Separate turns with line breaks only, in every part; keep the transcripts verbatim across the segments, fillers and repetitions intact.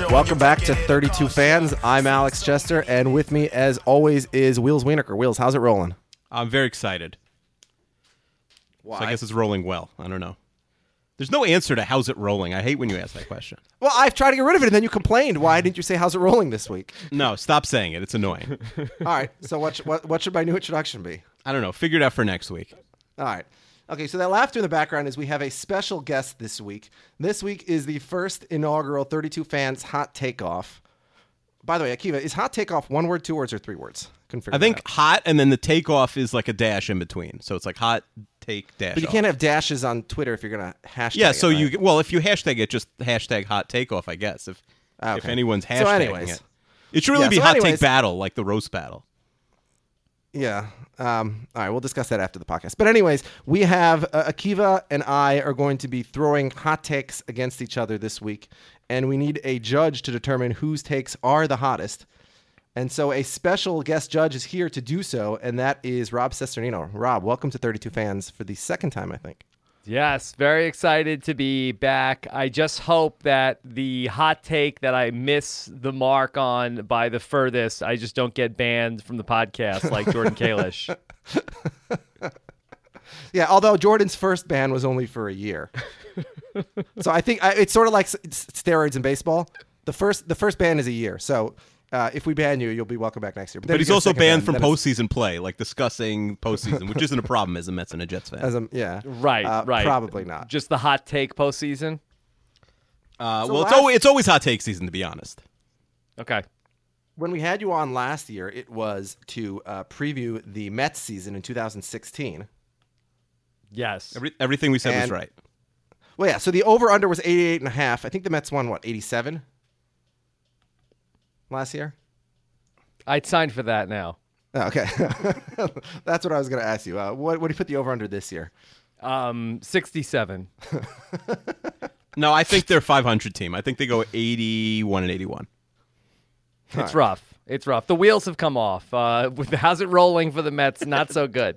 Welcome back to thirty-two Fans. I'm Alex Chester, and with me, as always, is Wheels Wienerker. Wheels, how's it rolling?
I'm very excited.
Why?
So I guess it's rolling well. I don't know. There's no answer to how's it rolling. I hate when you ask that question.
Well, I've tried to get rid of it, and then you complained. Why didn't you say how's it rolling this week?
No, stop saying it. It's annoying.
All right, so what, what, what should my new introduction be?
I don't know. Figure it out for next week.
All right. Okay, so that laughter in the background is we have a special guest this week. This week is the first inaugural thirty-two Fans Hot Takeoff. By the way, Akiva, is Hot Takeoff one word, two words, or three words?
I think hot, and then the takeoff is like a dash in between. So it's like hot take dash.
But you
off.
can't have dashes on Twitter if you're going to hashtag
Yeah, so
it, right?
you well, if you hashtag it, just hashtag hot takeoff, I guess. If
Okay.
if anyone's hashtagging
So anyways.
it, it should really
Yeah,
be
so
hot
anyways-
take battle, like the roast battle.
Yeah. Um, all right, we'll discuss that after the podcast. But anyways, we have uh, Akiva and I are going to be throwing hot takes against each other this week, and we need a judge to determine whose takes are the hottest. And so a special guest judge is here to do so, and that is Rob Cesternino. Rob, welcome to thirty-two Fans for the second time, I think.
Yes, very excited to be back. I just hope that the hot take that I miss the mark on by the furthest, I just don't get banned from the podcast like Jordan Kalish.
Yeah, although Jordan's first ban was only for a year. So I think I, it's sort of like s- steroids in baseball. The first the first ban is a year. So uh, if we ban you, you'll be welcome back next year.
But he's also banned from postseason play, like discussing postseason, which isn't a problem as a Mets and a Jets fan.
As a, yeah,
Right,
uh,
right.
Probably not.
Just the hot take postseason?
Uh,
So
well, it's
last-
always it's always hot take season, to be honest.
Okay.
When we had you on last year, it was to uh, preview the Mets season in two thousand sixteen.
Yes.
Every, everything we said was
And-
right.
Well, yeah, so the over-under was eighty-eight and a half. I think the Mets won, what, eighty-seven last year?
I'd sign for that now.
Oh, okay. That's what I was going to ask you. Uh, what, what do you put the over-under this year?
Um, sixty-seven.
No, I think they're a five hundred team. I think they go eighty-one and eighty-one.
It's
right.
rough. It's rough. The wheels have come off. Uh, with how's it rolling for the Mets? Not so good.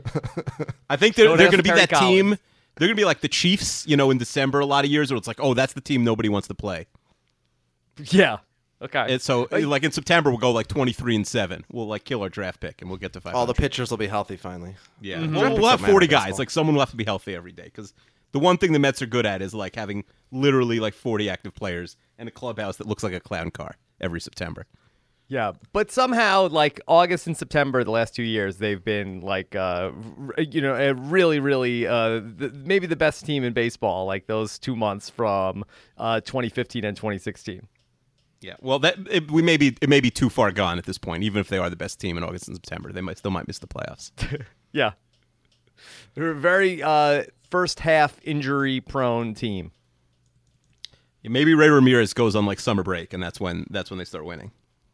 I think they're,
Don't
they're
ask
going to be
Terry
that team.
Collins.
They're going to be like the Chiefs, you know, in December a lot of years where it's like, oh, that's the team nobody wants to play.
Yeah. Okay.
And so, like in September, we'll go like twenty-three and seven. We'll like kill our draft pick, and we'll get to five.
All the pitchers will be healthy finally.
Yeah,
Mm-hmm.
we'll,
Draft
we'll
picks
have
don't
forty
matter in
guys.
baseball.
Like someone will have to be healthy every day because the one thing the Mets are good at is like having literally like forty active players and a clubhouse that looks like a clown car every September.
Yeah, but somehow, like August and September, the last two years, they've been like, uh, r- you know, a really, really, uh, th- maybe the best team in baseball. Like those two months from uh, twenty fifteen and twenty sixteen.
Yeah, well, that it, we may be it may be too far gone at this point. Even if they are the best team in August and September, they might still might miss the playoffs.
Yeah, they're a very uh, first half injury prone team.
Yeah, maybe Ray Ramirez goes on like summer break, and that's when that's when they start winning.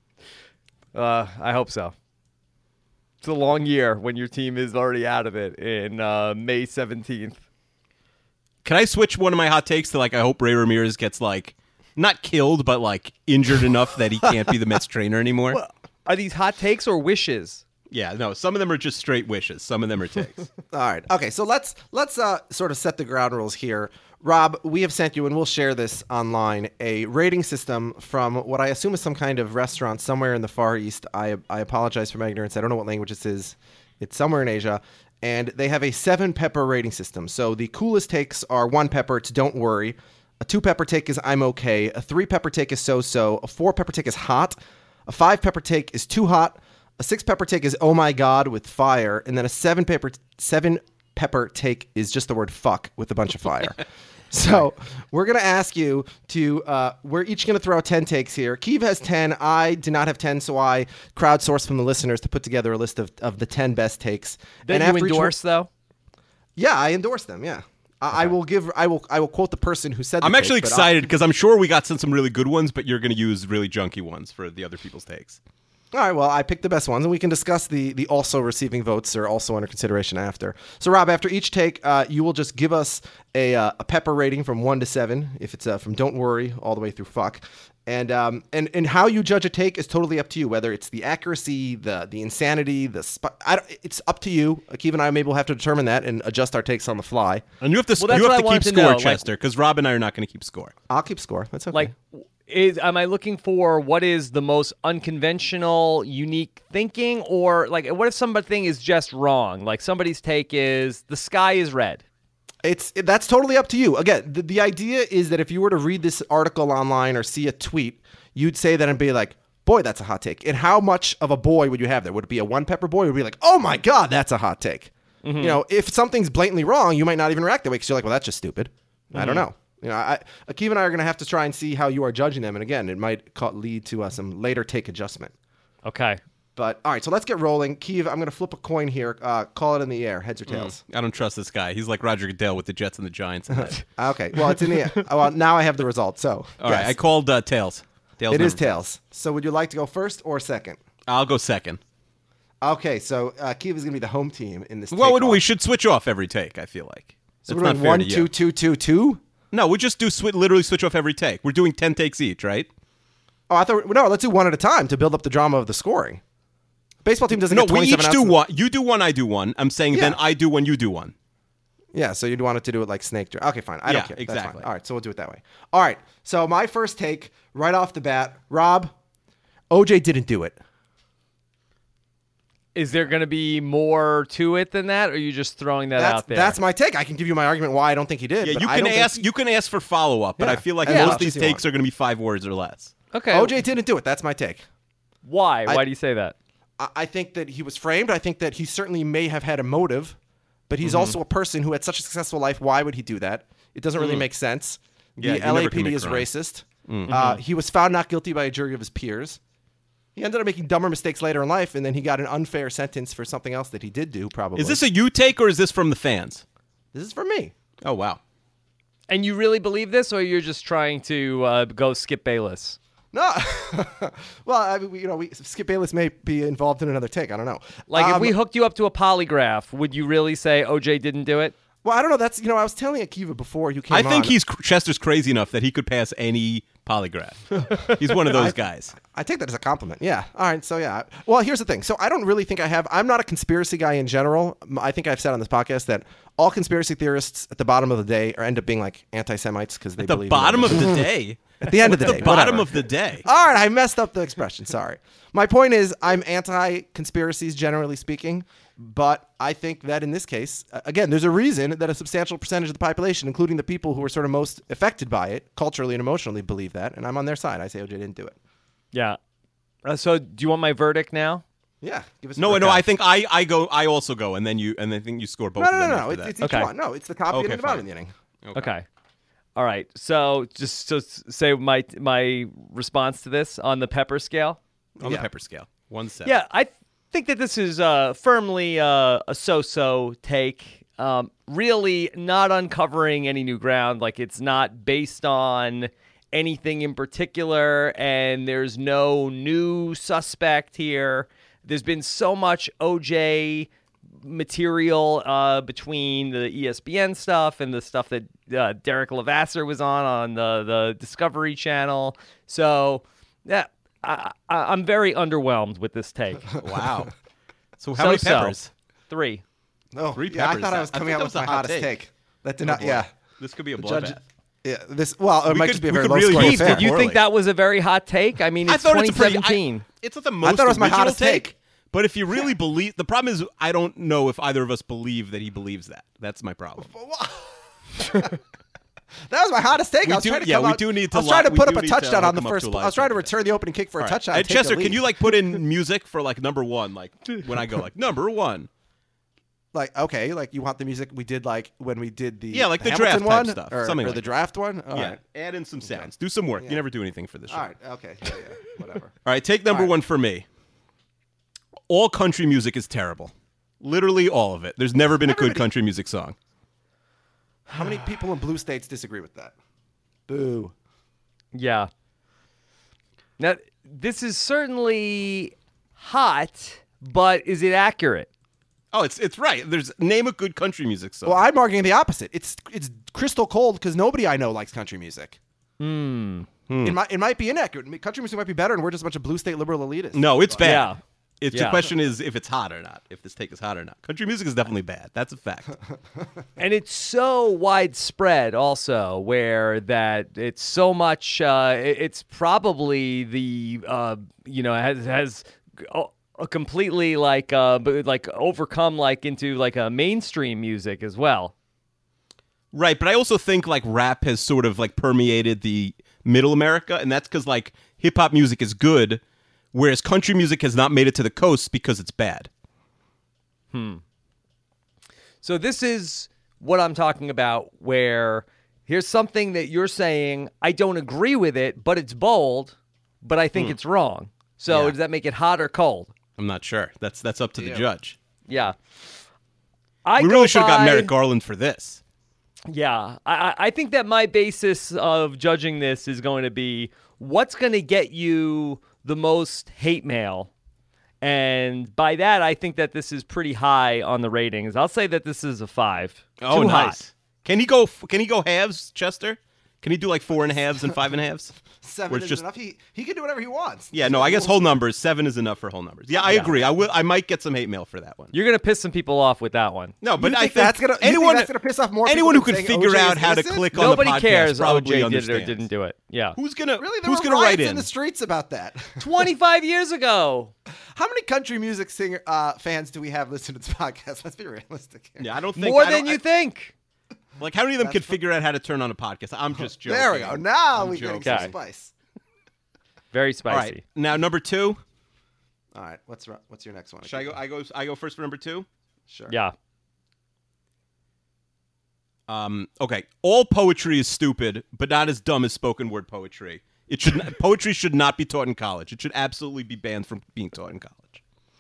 Uh, I hope so. It's a long year when your team is already out of it in uh, May seventeenth.
Can I switch one of my hot takes to like I hope Ray Ramirez gets like not killed but like injured enough that he can't be the Mets trainer anymore?
Well, are these hot takes or wishes?
Yeah, no, some of them are just straight wishes. Some of them are takes.
All right. Okay, so let's let's uh, sort of set the ground rules here. Rob, we have sent you, and we'll share this online, a rating system from what I assume is some kind of restaurant somewhere in the Far East. I I apologize for my ignorance. I don't know what language this is. It's somewhere in Asia. And they have a seven pepper rating system. So the coolest takes are one pepper, it's don't worry. A two pepper take is I'm okay. A three pepper take is so-so. A four pepper take is hot. A five pepper take is too hot. A six pepper take is oh my god with fire. And then a seven pepper seven pepper take is just the word fuck with a bunch of fire. So we're going to ask you to, uh, we're each going to throw out ten takes here. Keeve has ten. I do not have ten, so I crowdsourced from the listeners to put together a list of, of the ten best takes.
Then
and
you
after each
endorse,
one-
though?
Yeah, I endorse them, yeah. I, I will give, I will I will quote the person who said the
I'm
take,
actually
but I'll-
excited because I'm sure we got some, some really good ones, but you're going to use really junky ones for the other people's takes.
All right, well, I picked the best ones, and we can discuss the the also receiving votes or also under consideration after. So, Rob, after each take, uh, you will just give us a, uh, a pepper rating from one to seven, if it's uh, from don't worry all the way through fuck. And um and, and how you judge a take is totally up to you, whether it's the accuracy, the the insanity, the sp- I don't, it's up to you. Akiva and I maybe will have to determine that and adjust our takes on the fly.
And you have to,
Well, that's
you
what
have
I
to
wanted
keep
to
score,
know, like-
Chester, because Rob and I are not going to keep score.
I'll keep score. That's okay.
Like, is am I looking for what is the most unconventional, unique thinking, or like what if something is just wrong? Like somebody's take is the sky is red.
It's that's totally up to you. Again, the, the idea is that if you were to read this article online or see a tweet, you'd say that and be like, boy, that's a hot take. And how much of a boy would you have there? Would it be a one pepper boy? Would it be like, oh my God, that's a hot take. Mm-hmm. You know, if something's blatantly wrong, you might not even react that way because you're like, well, that's just stupid. Mm-hmm. I don't know. You know, I, Akiva and I are going to have to try and see how you are judging them. And again, it might ca- lead to uh, some later take adjustment.
Okay.
But all right, so let's get rolling. Kiev, I'm going to flip a coin here. Uh, call it in the air, heads or tails.
Mm, I don't trust this guy. He's like Roger Goodell with the Jets and the Giants.
Okay, well, it's in the air. Oh, well, now I have the result. So,
all
yes.
right, I called uh, tails. Tails
it is
number.
tails. So would you like to go first or second?
I'll go second.
Okay, so uh, Kiev is going to be the home team in this.
Well,
take-off.
we should switch off every take, I feel like.
So
That's
we're
not
doing
fair
one,
to you.
two, two, two, two?
No, we just do swi- literally switch off every take. We're doing ten takes each, right?
Oh, I thought no. Let's do one at a time to build up the drama of the scoring. Baseball team doesn't
No,
get
we
twenty-seven
each
outs
do
in the-
one. You do one, I do one. I'm saying
Yeah.
then I do one, you do one.
Yeah, so you'd want it to do it like snake draft. Okay, fine. I
Yeah,
don't care. That's
exactly.
fine. All right, so we'll do it that way. All right, so my first take right off the bat, Rob, O J didn't do it.
Is there going to be more to it than that, or are you just throwing that
That's,
out there?
that's my take. I can give you my argument why I don't think he did.
Yeah,
but
you
I
can
don't think
ask.
he-
You can ask for follow up, but
Yeah.
I feel like
Yeah,
most
as
of these
much as you
takes
want.
are going to be five words or less.
Okay.
O J didn't do it. That's my take.
Why?
I-
Why do you say that?
I, I think that he was framed. I think that he certainly may have had a motive, but he's
Mm-hmm.
also a person who had such a successful life. Why would he do that? It doesn't really make sense.
Mm. Yeah,
the
you never
L A P D
commit
is
crimes.
racist.
Mm-hmm.
Uh, he was found not guilty by a jury of his peers. He ended up making dumber mistakes later in life, and then he got an unfair sentence for something else that he did do, probably.
Is this a you take or is this from the fans?
This is for me.
Oh wow.
And you really believe this, or you're just trying to uh, go Skip Bayless?
No. Well, I mean, we- you know, we, Skip Bayless may be involved in another take. I don't know.
Like, if
Um,
we hooked you up to a polygraph, would you really say O J didn't do it?
Well, I don't know. That's, you know, I was telling Akiva before you came
I think
on.
he's Chester's crazy enough that he could pass any polygraph. He's one of those guys.
I take that as a compliment. Yeah. All right. So yeah. Well, here's the thing. So I don't really think I have. I'm not a conspiracy guy in general. M- I think I've said on this podcast that all conspiracy theorists at the bottom of the day are end up being like anti-Semites because they
At the
believe in
bottom
it.
of the day.
At the end of the
the
day.
bottom
whatever.
of the day.
All right, I messed up the expression. Sorry. My point is, I'm anti-conspiracies, generally speaking, but I think that in this case, uh, again, there's a reason that a substantial percentage of the population, including the people who are sort of most affected by it, culturally and emotionally, believe that, and I'm on their side. I say O J didn't do it.
Yeah. Uh, so, do you want my verdict now?
Yeah, give us.
No,
a
no. I think I, I go. I also go, and then you, and I think you score both
no,
of
no,
them.
no, no.
after
It's,
that.
it's each
Okay.
one. No, it's the top
Okay,
inning and the bottom
fine.
inning.
Okay. All right. So, just to s- say my my response to this on the pepper scale.
On
Yeah.
the pepper scale, one seven.
Yeah, I th- think that this is uh, firmly uh, a so-so take. Um, really not uncovering any new ground. Like, it's not based on anything in particular, and there's no new suspect here. There's been so much O J material uh, between the E S P N stuff and the stuff that uh, Derek Levasseur was on on the, the Discovery Channel. So, yeah, I, I, I'm very underwhelmed with this take.
Wow. So how many
So-so.
peppers?
Three.
Oh,
Three
yeah, I
peppers.
thought I was
I
coming
thought
out
that
with
was
my
a hot
hottest
take.
take. That did
Oh,
not.
boy.
Yeah.
This could be a
Judge-
bloodbath.
Yeah. This. Well, it
We
might
could-
just be a
we
very
could
low
really
scoring
use
Steve,
affair.
did you
poorly.
think that was a very hot take? I mean, it's
I thought it's a pretty.
twenty seventeen.
I, it's not the most
thought it was my
original
hottest take.
But if you really believe, the problem is I don't know if either of us believe that he believes that. That's my problem.
That was my hottest take.
We
I was
do-
trying to
yeah,
come
we
out-
do need to
I was trying
li-
to
we
put
do
up a
need to
touchdown on the
come up
first.
to a
I was trying to
live
return the opening kick for a
All right.
touchdown.
Uh,
take the
Chester, can
lead.
you like put in music for like number one? Like when I go like number one.
like okay, like you want the music we did like when we did the
Yeah, like the
Hamilton
draft type
one
stuff,
or,
something
or
like
the
that.
draft one. All
yeah,
right.
add in some sounds. Do some work.
Yeah.
You never do anything for the show.
All right. Okay. Yeah. Yeah. Whatever.
All right, take number
All right.
one for me. All country music is terrible. Literally all of it. There's never been a good
Everybody-
country music song.
How many people in blue states disagree with that? Boo.
Yeah. Now, this is certainly hot, but is it accurate?
Oh, it's it's right. There's name a good country music song.
Well, I'm arguing the opposite. It's it's crystal cold because nobody I know likes country music.
Hmm.
It might it might be inaccurate. Country music might be better, and we're just a bunch of blue state liberal elitists.
no, it's bad.
Yeah.
It's
Yeah.
the question is if it's hot or not. If this take is hot or not. Country music is definitely bad. That's a fact.
And it's so widespread also where that it's so much uh, it- it's probably the uh, you know has has a- a completely like uh, b- like overcome like into like a mainstream music as well.
Right, but I also think like rap has sort of like permeated the middle America, and that's because like hip hop music is good, whereas country music has not made it to the coast because it's bad.
So this is what I'm talking about where here's something that you're saying I don't agree with it, but it's bold, but I think it's wrong. So
Yeah.
does that make it hot or cold?
I'm not sure. That's that's up to the
Yeah.
judge.
Yeah. I
We
go
really should have got
by-
Merrick Garland for this.
Yeah, I, I- I think that my basis of judging this is going to be what's going to get you the most hate mail. And by that, I think that this is pretty high on the ratings. I'll say that this is a five.
Oh,
Too
nice.
hot.
Can he go? Can he go halves, Chester? Can he do like four and a halves and five and a halves?
Seven
Where it's
is
just-
enough. He he can do whatever he wants.
Yeah, no, I guess whole numbers. Seven is enough for whole numbers. Yeah, I
Yeah.
agree. I will. I might get some hate mail for that one.
You're going to piss some people off with that one.
No, but
You
I
think
think
that's gonna- you think
anyone
that's gonna piss off more
anyone who
people
could
than saying
figure
O J
out
is
how to
innocent?
click on
Nobody
the podcast
cares.
probably
O J did it or
understands.
didn't do it. Yeah.
Who's gonna
Really, there
Who's
were
gonna
riots
write
in
in?
the streets about that.
twenty-five years ago.
How many country music singer uh, fans do we have listening to this podcast? Let's be realistic here.
Yeah, I don't think
More
I don't-
than you
I-
think.
Like, how many of them
That's
could
fu-
figure out how to turn on a podcast? I'm just joking.
There we go. Now
I'm
we get
joking.
some
Okay.
spice.
Very
All
spicy.
right, now number two.
All right, what's ro- what's your next one?
Should I go? I go. I go first for number two.
Sure.
Yeah.
Um. Okay. All poetry is stupid, but not as dumb as spoken word poetry. It should not, poetry should not be taught in college. It should absolutely be banned from being taught in college.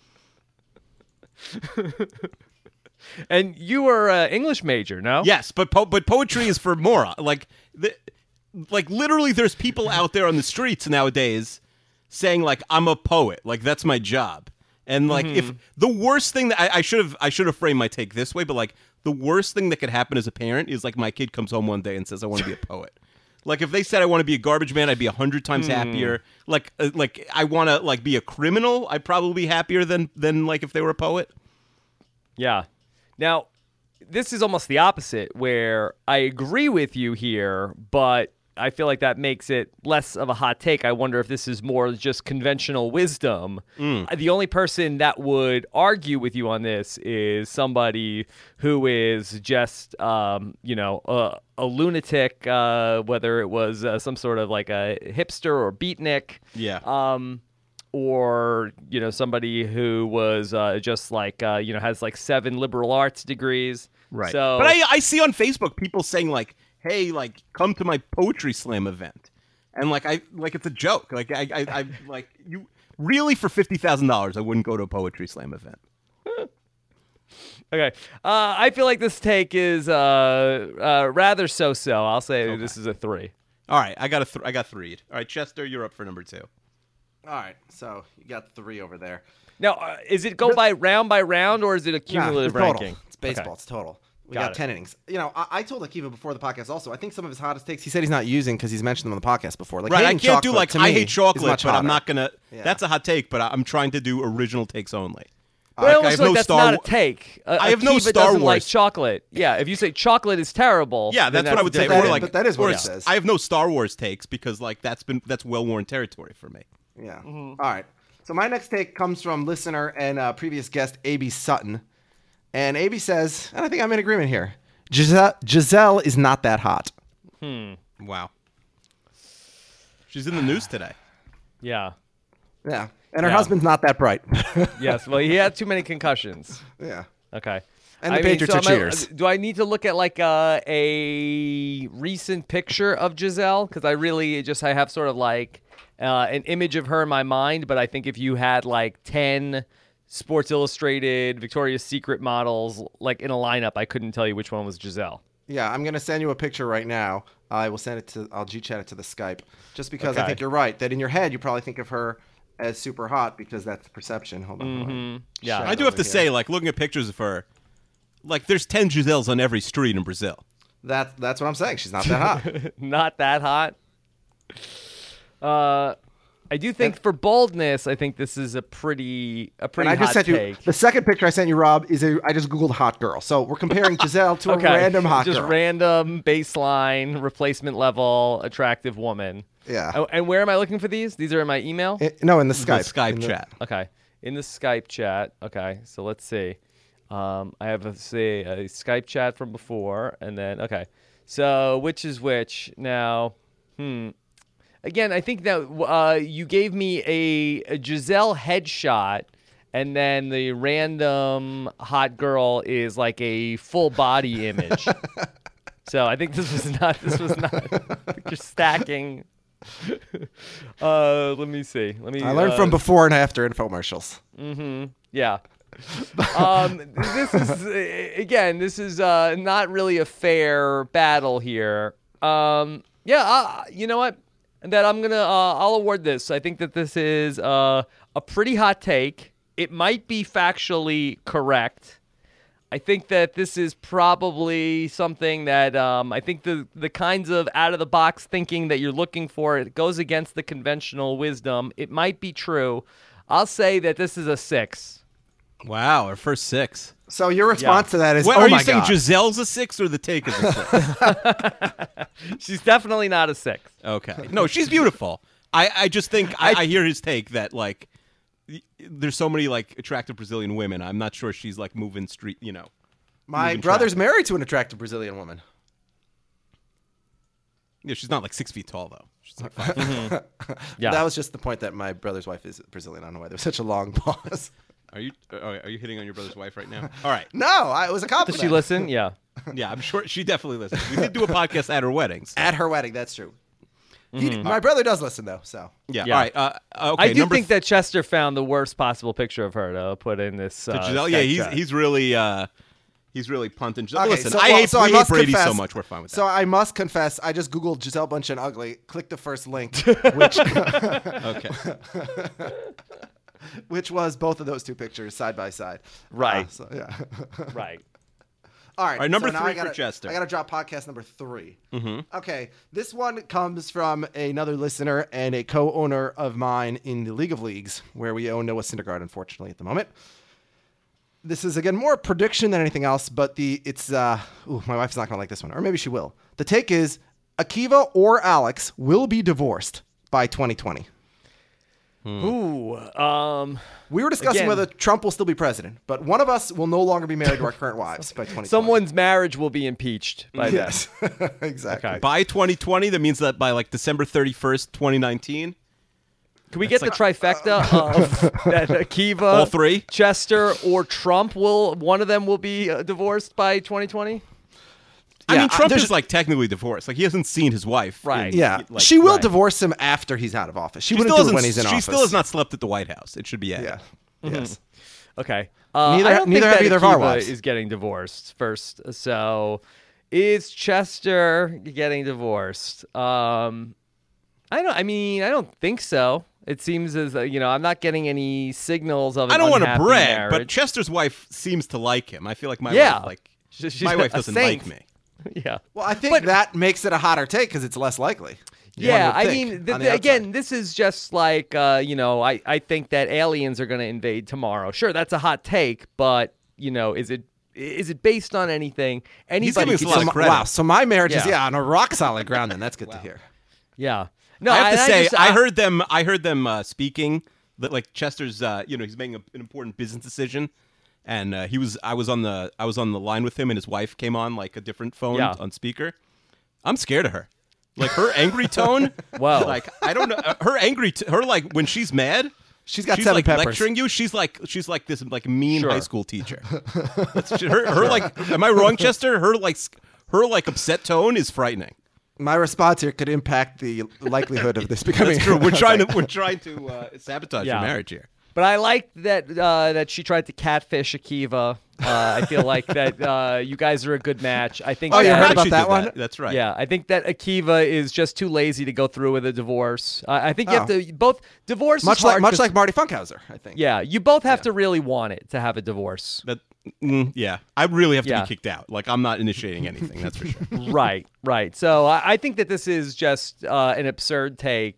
And you were an English major, no?
Yes, but po- but poetry is for moron. Like the, like literally, there's people out there on the streets nowadays saying like I'm a poet, like that's my job. And like if the worst thing that I, I should have I should have framed my take this way, but like the worst thing that could happen as a parent is like my kid comes home one day and says I want to be a poet. Like if they said I want to be a garbage man, I'd be a hundred times happier. Like uh, like I want to like be a criminal, I'd probably be happier than than like if they were a poet.
Yeah. Now, this is almost the opposite, where I agree with you here, but I feel like that makes it less of a hot take. I wonder if this is more just conventional wisdom. The only person that would argue with you on this is somebody who is just, um, you know, a, a lunatic, uh, whether it was uh, some sort of like a hipster or beatnik.
Yeah.
Um, or you know somebody who was uh, just like uh, you know has like seven liberal arts degrees.
Right.
So,
but I, I see on Facebook people saying like, "Hey, like, come to my poetry slam event," and like, I like it's a joke. Like, I, I, I like you really for fifty thousand dollars, I wouldn't go to a poetry slam event.
okay, uh, I feel like this take is uh, uh, rather so-so. I'll say this is a three.
All right, I got a, th- I got three. All right, Chester, you're up for number two.
All right, so you got three over there.
Now, uh, is it go by round by round or is it a
Nah,
cumulative
it's total.
ranking?
It's baseball.
Okay.
It's total. We
Got
got,
it.
ten innings. You know, I, I told Akiva before the podcast also, I think some of his hottest takes he said he's not using because he's mentioned them on the podcast before. Like,
Right, I
hating
can't do
chocolate,
like
to
I
me,
hate
is
chocolate,
much
but I'm
hotter.
not gonna.
Yeah.
That's a hot take, but I- I'm trying to do original takes only.
But I
Like,
almost
have
feel like
no
that's
Star
not a
Wa-
take. Uh,
I have no
Akiva
Star
doesn't like
Wars.
chocolate. Yeah, if you say chocolate is terrible,
Yeah,
then
that's what I would
a
say.
different
Or
that-
like,
but that is what
or
it
it's-
says.
I have no Star Wars takes because like that's been that's well worn territory for me.
Yeah.
Mm-hmm.
All right. So my next take comes from listener and uh, previous guest A B Sutton, and A B says, and I think I'm in agreement here. Giselle, Giselle is not that hot.
Wow. She's in the news today.
Yeah.
Yeah. And her
Yeah.
husband's not that bright.
Yes. Well, he had too many concussions.
yeah.
Okay.
And the
I mean,
Patriots
so
are
am I-
cheaters.
do I need to look at like uh, a recent picture of Giselle? Because I really just I have sort of like uh, an image of her in my mind, but I think if you had like ten Sports Illustrated, Victoria's Secret models like in a lineup, I couldn't tell you which one was Giselle.
Yeah, I'm gonna send you a picture right now. I will send it to. I'll G chat it to the Skype, just because I
Okay.
think you're right. That in your head you probably think of her as super hot because that's the perception. Hold on. hold on.
Yeah.
Shut
I
it
do have
over
to
here.
say, like looking at pictures of her, like there's ten Giselles on every street in Brazil.
That that's what I'm saying. She's not that hot.
Not that hot. Uh, I do think for boldness, I think this is a pretty a pretty
And I just
hot
sent you
take.
the second picture I sent you, Rob. Is a I just googled hot girl. So we're comparing Giselle to
okay.
a random hot
Just
girl.
random baseline replacement level attractive woman.
Yeah.
Oh, and where am I looking for these? These are in my email?
I- no, in the
The
Skype.
Skype
In the-
chat.
Okay. In the Skype chat. Okay. So let's see. Um, I have a say a Skype chat from before, and then okay. So which is which now? Hmm. Again, I think that uh, you gave me a, a Giselle headshot, and then the random hot girl is like a full body image. So I think this was not. This was not. You're stacking. uh, let me see. Let me.
I learned
uh,
from before and after infomercials.
Yeah. um, this is uh, again. This is uh, not really a fair battle here. Um, yeah. Uh, you know what? That I'm gonna. Uh, I'll award this. I think that this is uh, a pretty hot take. It might be factually correct. I think that this is probably something that um, I think the the kinds of out of the box thinking that you're looking for, it goes against the conventional wisdom. It might be true. I'll say that this is a six.
Wow, our first six.
So your response
Yeah.
to that is,
What,
oh
are
my
you saying
God.
Giselle's a six or the take is a six?
She's definitely not a six.
Okay. No, she's beautiful. I, I just think I, I hear his take that like y- there's so many like attractive Brazilian women. I'm not sure she's like moving street, you know.
My
moving
brother's
traffic.
married to an attractive Brazilian woman.
Yeah, she's not like six feet tall though. She's like five.
Yeah.
That was just the point that my brother's wife is Brazilian. I don't know why there was such a long pause.
Are you oh, are you hitting on your brother's wife right now? All right.
No, I, it was a
Does
compliment.
she listen? Yeah.
Yeah, I'm sure she definitely listens. We did do a podcast at her weddings.
At her wedding, that's true. He, my brother does listen, though, so.
Yeah.
Yeah.
All right. Uh, okay.
I do
number
think
th-
that Chester found the worst possible picture of her to put in this. Uh,
Giselle, yeah,
Skype
he's
chat.
he's really uh, he's really punting.
Okay,
Listen,
so,
I
well,
hate,
so I
we
must
hate Brady so
confess-
much. We're fine with that.
So I must confess, I just Googled Giselle Bundchen ugly, clicked the first link, which
okay.
which was both of those two pictures side by side.
Right.
Uh, so, yeah.
right.
All right.
All right, number
so now
three
I gotta,
for Chester.
I got to drop podcast number three. Mm-hmm. Okay. This one comes from another listener and a co-owner of mine in the League of Leagues, where we own Noah Syndergaard, unfortunately, at the moment. This is, again, more prediction than anything else, but the it's, uh, ooh, my wife's not going to like this one, or maybe she will. The take is Akiva or Alex will be divorced by twenty twenty.
Ooh. Um.
We were discussing
Again-
whether Trump will still be president, but one of us will no longer be married to our current wives by twenty twenty.
Someone's marriage will be impeached by
Yes, exactly.
Okay.
By twenty twenty, that means that by like December thirty-first, twenty nineteen,
then. Can we get the trifecta of that Akiva,
all three.
Chester, or Trump? Will one of them will be uh, divorced by twenty twenty?
I
Yeah,
mean, Trump
there's-
is like technically divorced. Like he hasn't seen his wife. in-
Right.
Yeah,
like-
she will
right.
divorce him after he's out of office. She,
She
wouldn't
still
do it
hasn't.
when he's in
she
office.
still has not slept at the White House. It should be.
Yeah. Yes.
Okay. Uh,
Neither-
I don't
neither
think
have
that
either of our
Akiva
wives.
is getting divorced first. So, is Chester getting divorced? Um, I don't. I mean, I don't think so. It seems as uh, you know, I'm not getting any signals of. An
I don't want to
unhappy
brag, but
marriage.
Charster's wife seems to like him. I feel like my
Yeah.
wife like
She's- she's
my
a
wife doesn't
saint.
like me.
yeah.
Well, I think
But-
that makes it a hotter take because it's less likely. One
Yeah,
would
I
think,
mean, th-
on the
th- again,
outside.
this is just like, uh, you know, I, I think that aliens are going to invade tomorrow. Sure, that's a hot take, but, you know, is it is it based on anything? Anybody
giving us
could
a lot
just-
of credit.
Wow, so my marriage is
Yeah.
yeah on a rock solid ground. Then that's good to hear.
Yeah. No,
I have to
and
say,
just-
I, heard them. I heard them uh, speaking that like Chester's. Uh, you know, he's making a, an important business decision, and uh, he was. I was on the. I was on the line with him, and his wife came on like a different phone
Yeah.
on speaker. I'm scared of her. Like her angry tone.
Whoa.
Like I don't know. uh, Her angry. T- her like when she's mad.
She's got
she's
seven
like
peppers.
lecturing you. She's like she's like this like mean
Sure.
high school teacher. That's, her her like. Am I wrong, Chester? Her like s- her like upset tone is frightening.
My response here could impact the likelihood of this becoming.
That's true. We're trying to we're trying to uh, sabotage
Yeah.
your marriage here.
But I like that uh, that she tried to catfish Akiva. Uh, I feel like that uh, you guys are a good match. I think.
Oh, you
that,
heard about
She
that
did
one?
That's right.
Yeah, I think that Akiva is just too lazy to go through with a divorce. Uh, I think you have
Oh.
to both divorce.
much
is
like
hard
much
'cause-
like Marty Funkhauser, I think.
Yeah, you both have to really want it to have a divorce.
That, mm, yeah, I really have to
Yeah.
be kicked out. Like I'm not initiating anything. That's for sure.
Right, right. So I, I think that this is just uh, an absurd take.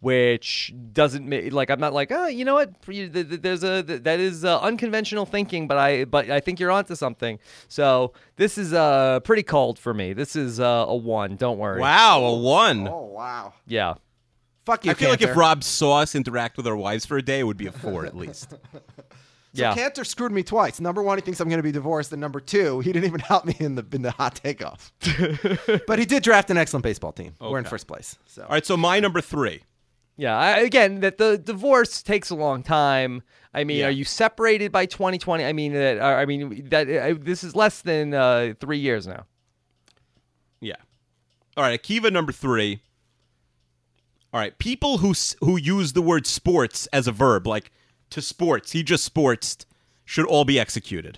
which doesn't ma- like I'm not like, oh, you know what, there's a that is uh, unconventional thinking, but I but I think you're onto something. So this is uh pretty cold for me. This is uh, a one. Don't worry.
Wow, a one.
Oh wow.
Yeah.
Fuck you,
I feel
Cantor.
like if Rob saw us interact with our wives for a day, it would be a four at least.
So
Yeah.
Cantor screwed me twice. Number one, he thinks I'm going to be divorced, and number two, he didn't even help me in the in the hot takeoff. But he did draft an excellent baseball team. We're in
Okay.
first place. So
All right, so my number three.
Yeah, I, again, that the divorce takes a long time. I mean,
Yeah.
are you separated by twenty twenty? I mean, that I mean that uh, this is less than uh, three years now.
Yeah. All right, Akiva number three. All right, people who s- who use the word sports as a verb, like to sports, he just sportsed, should all be executed.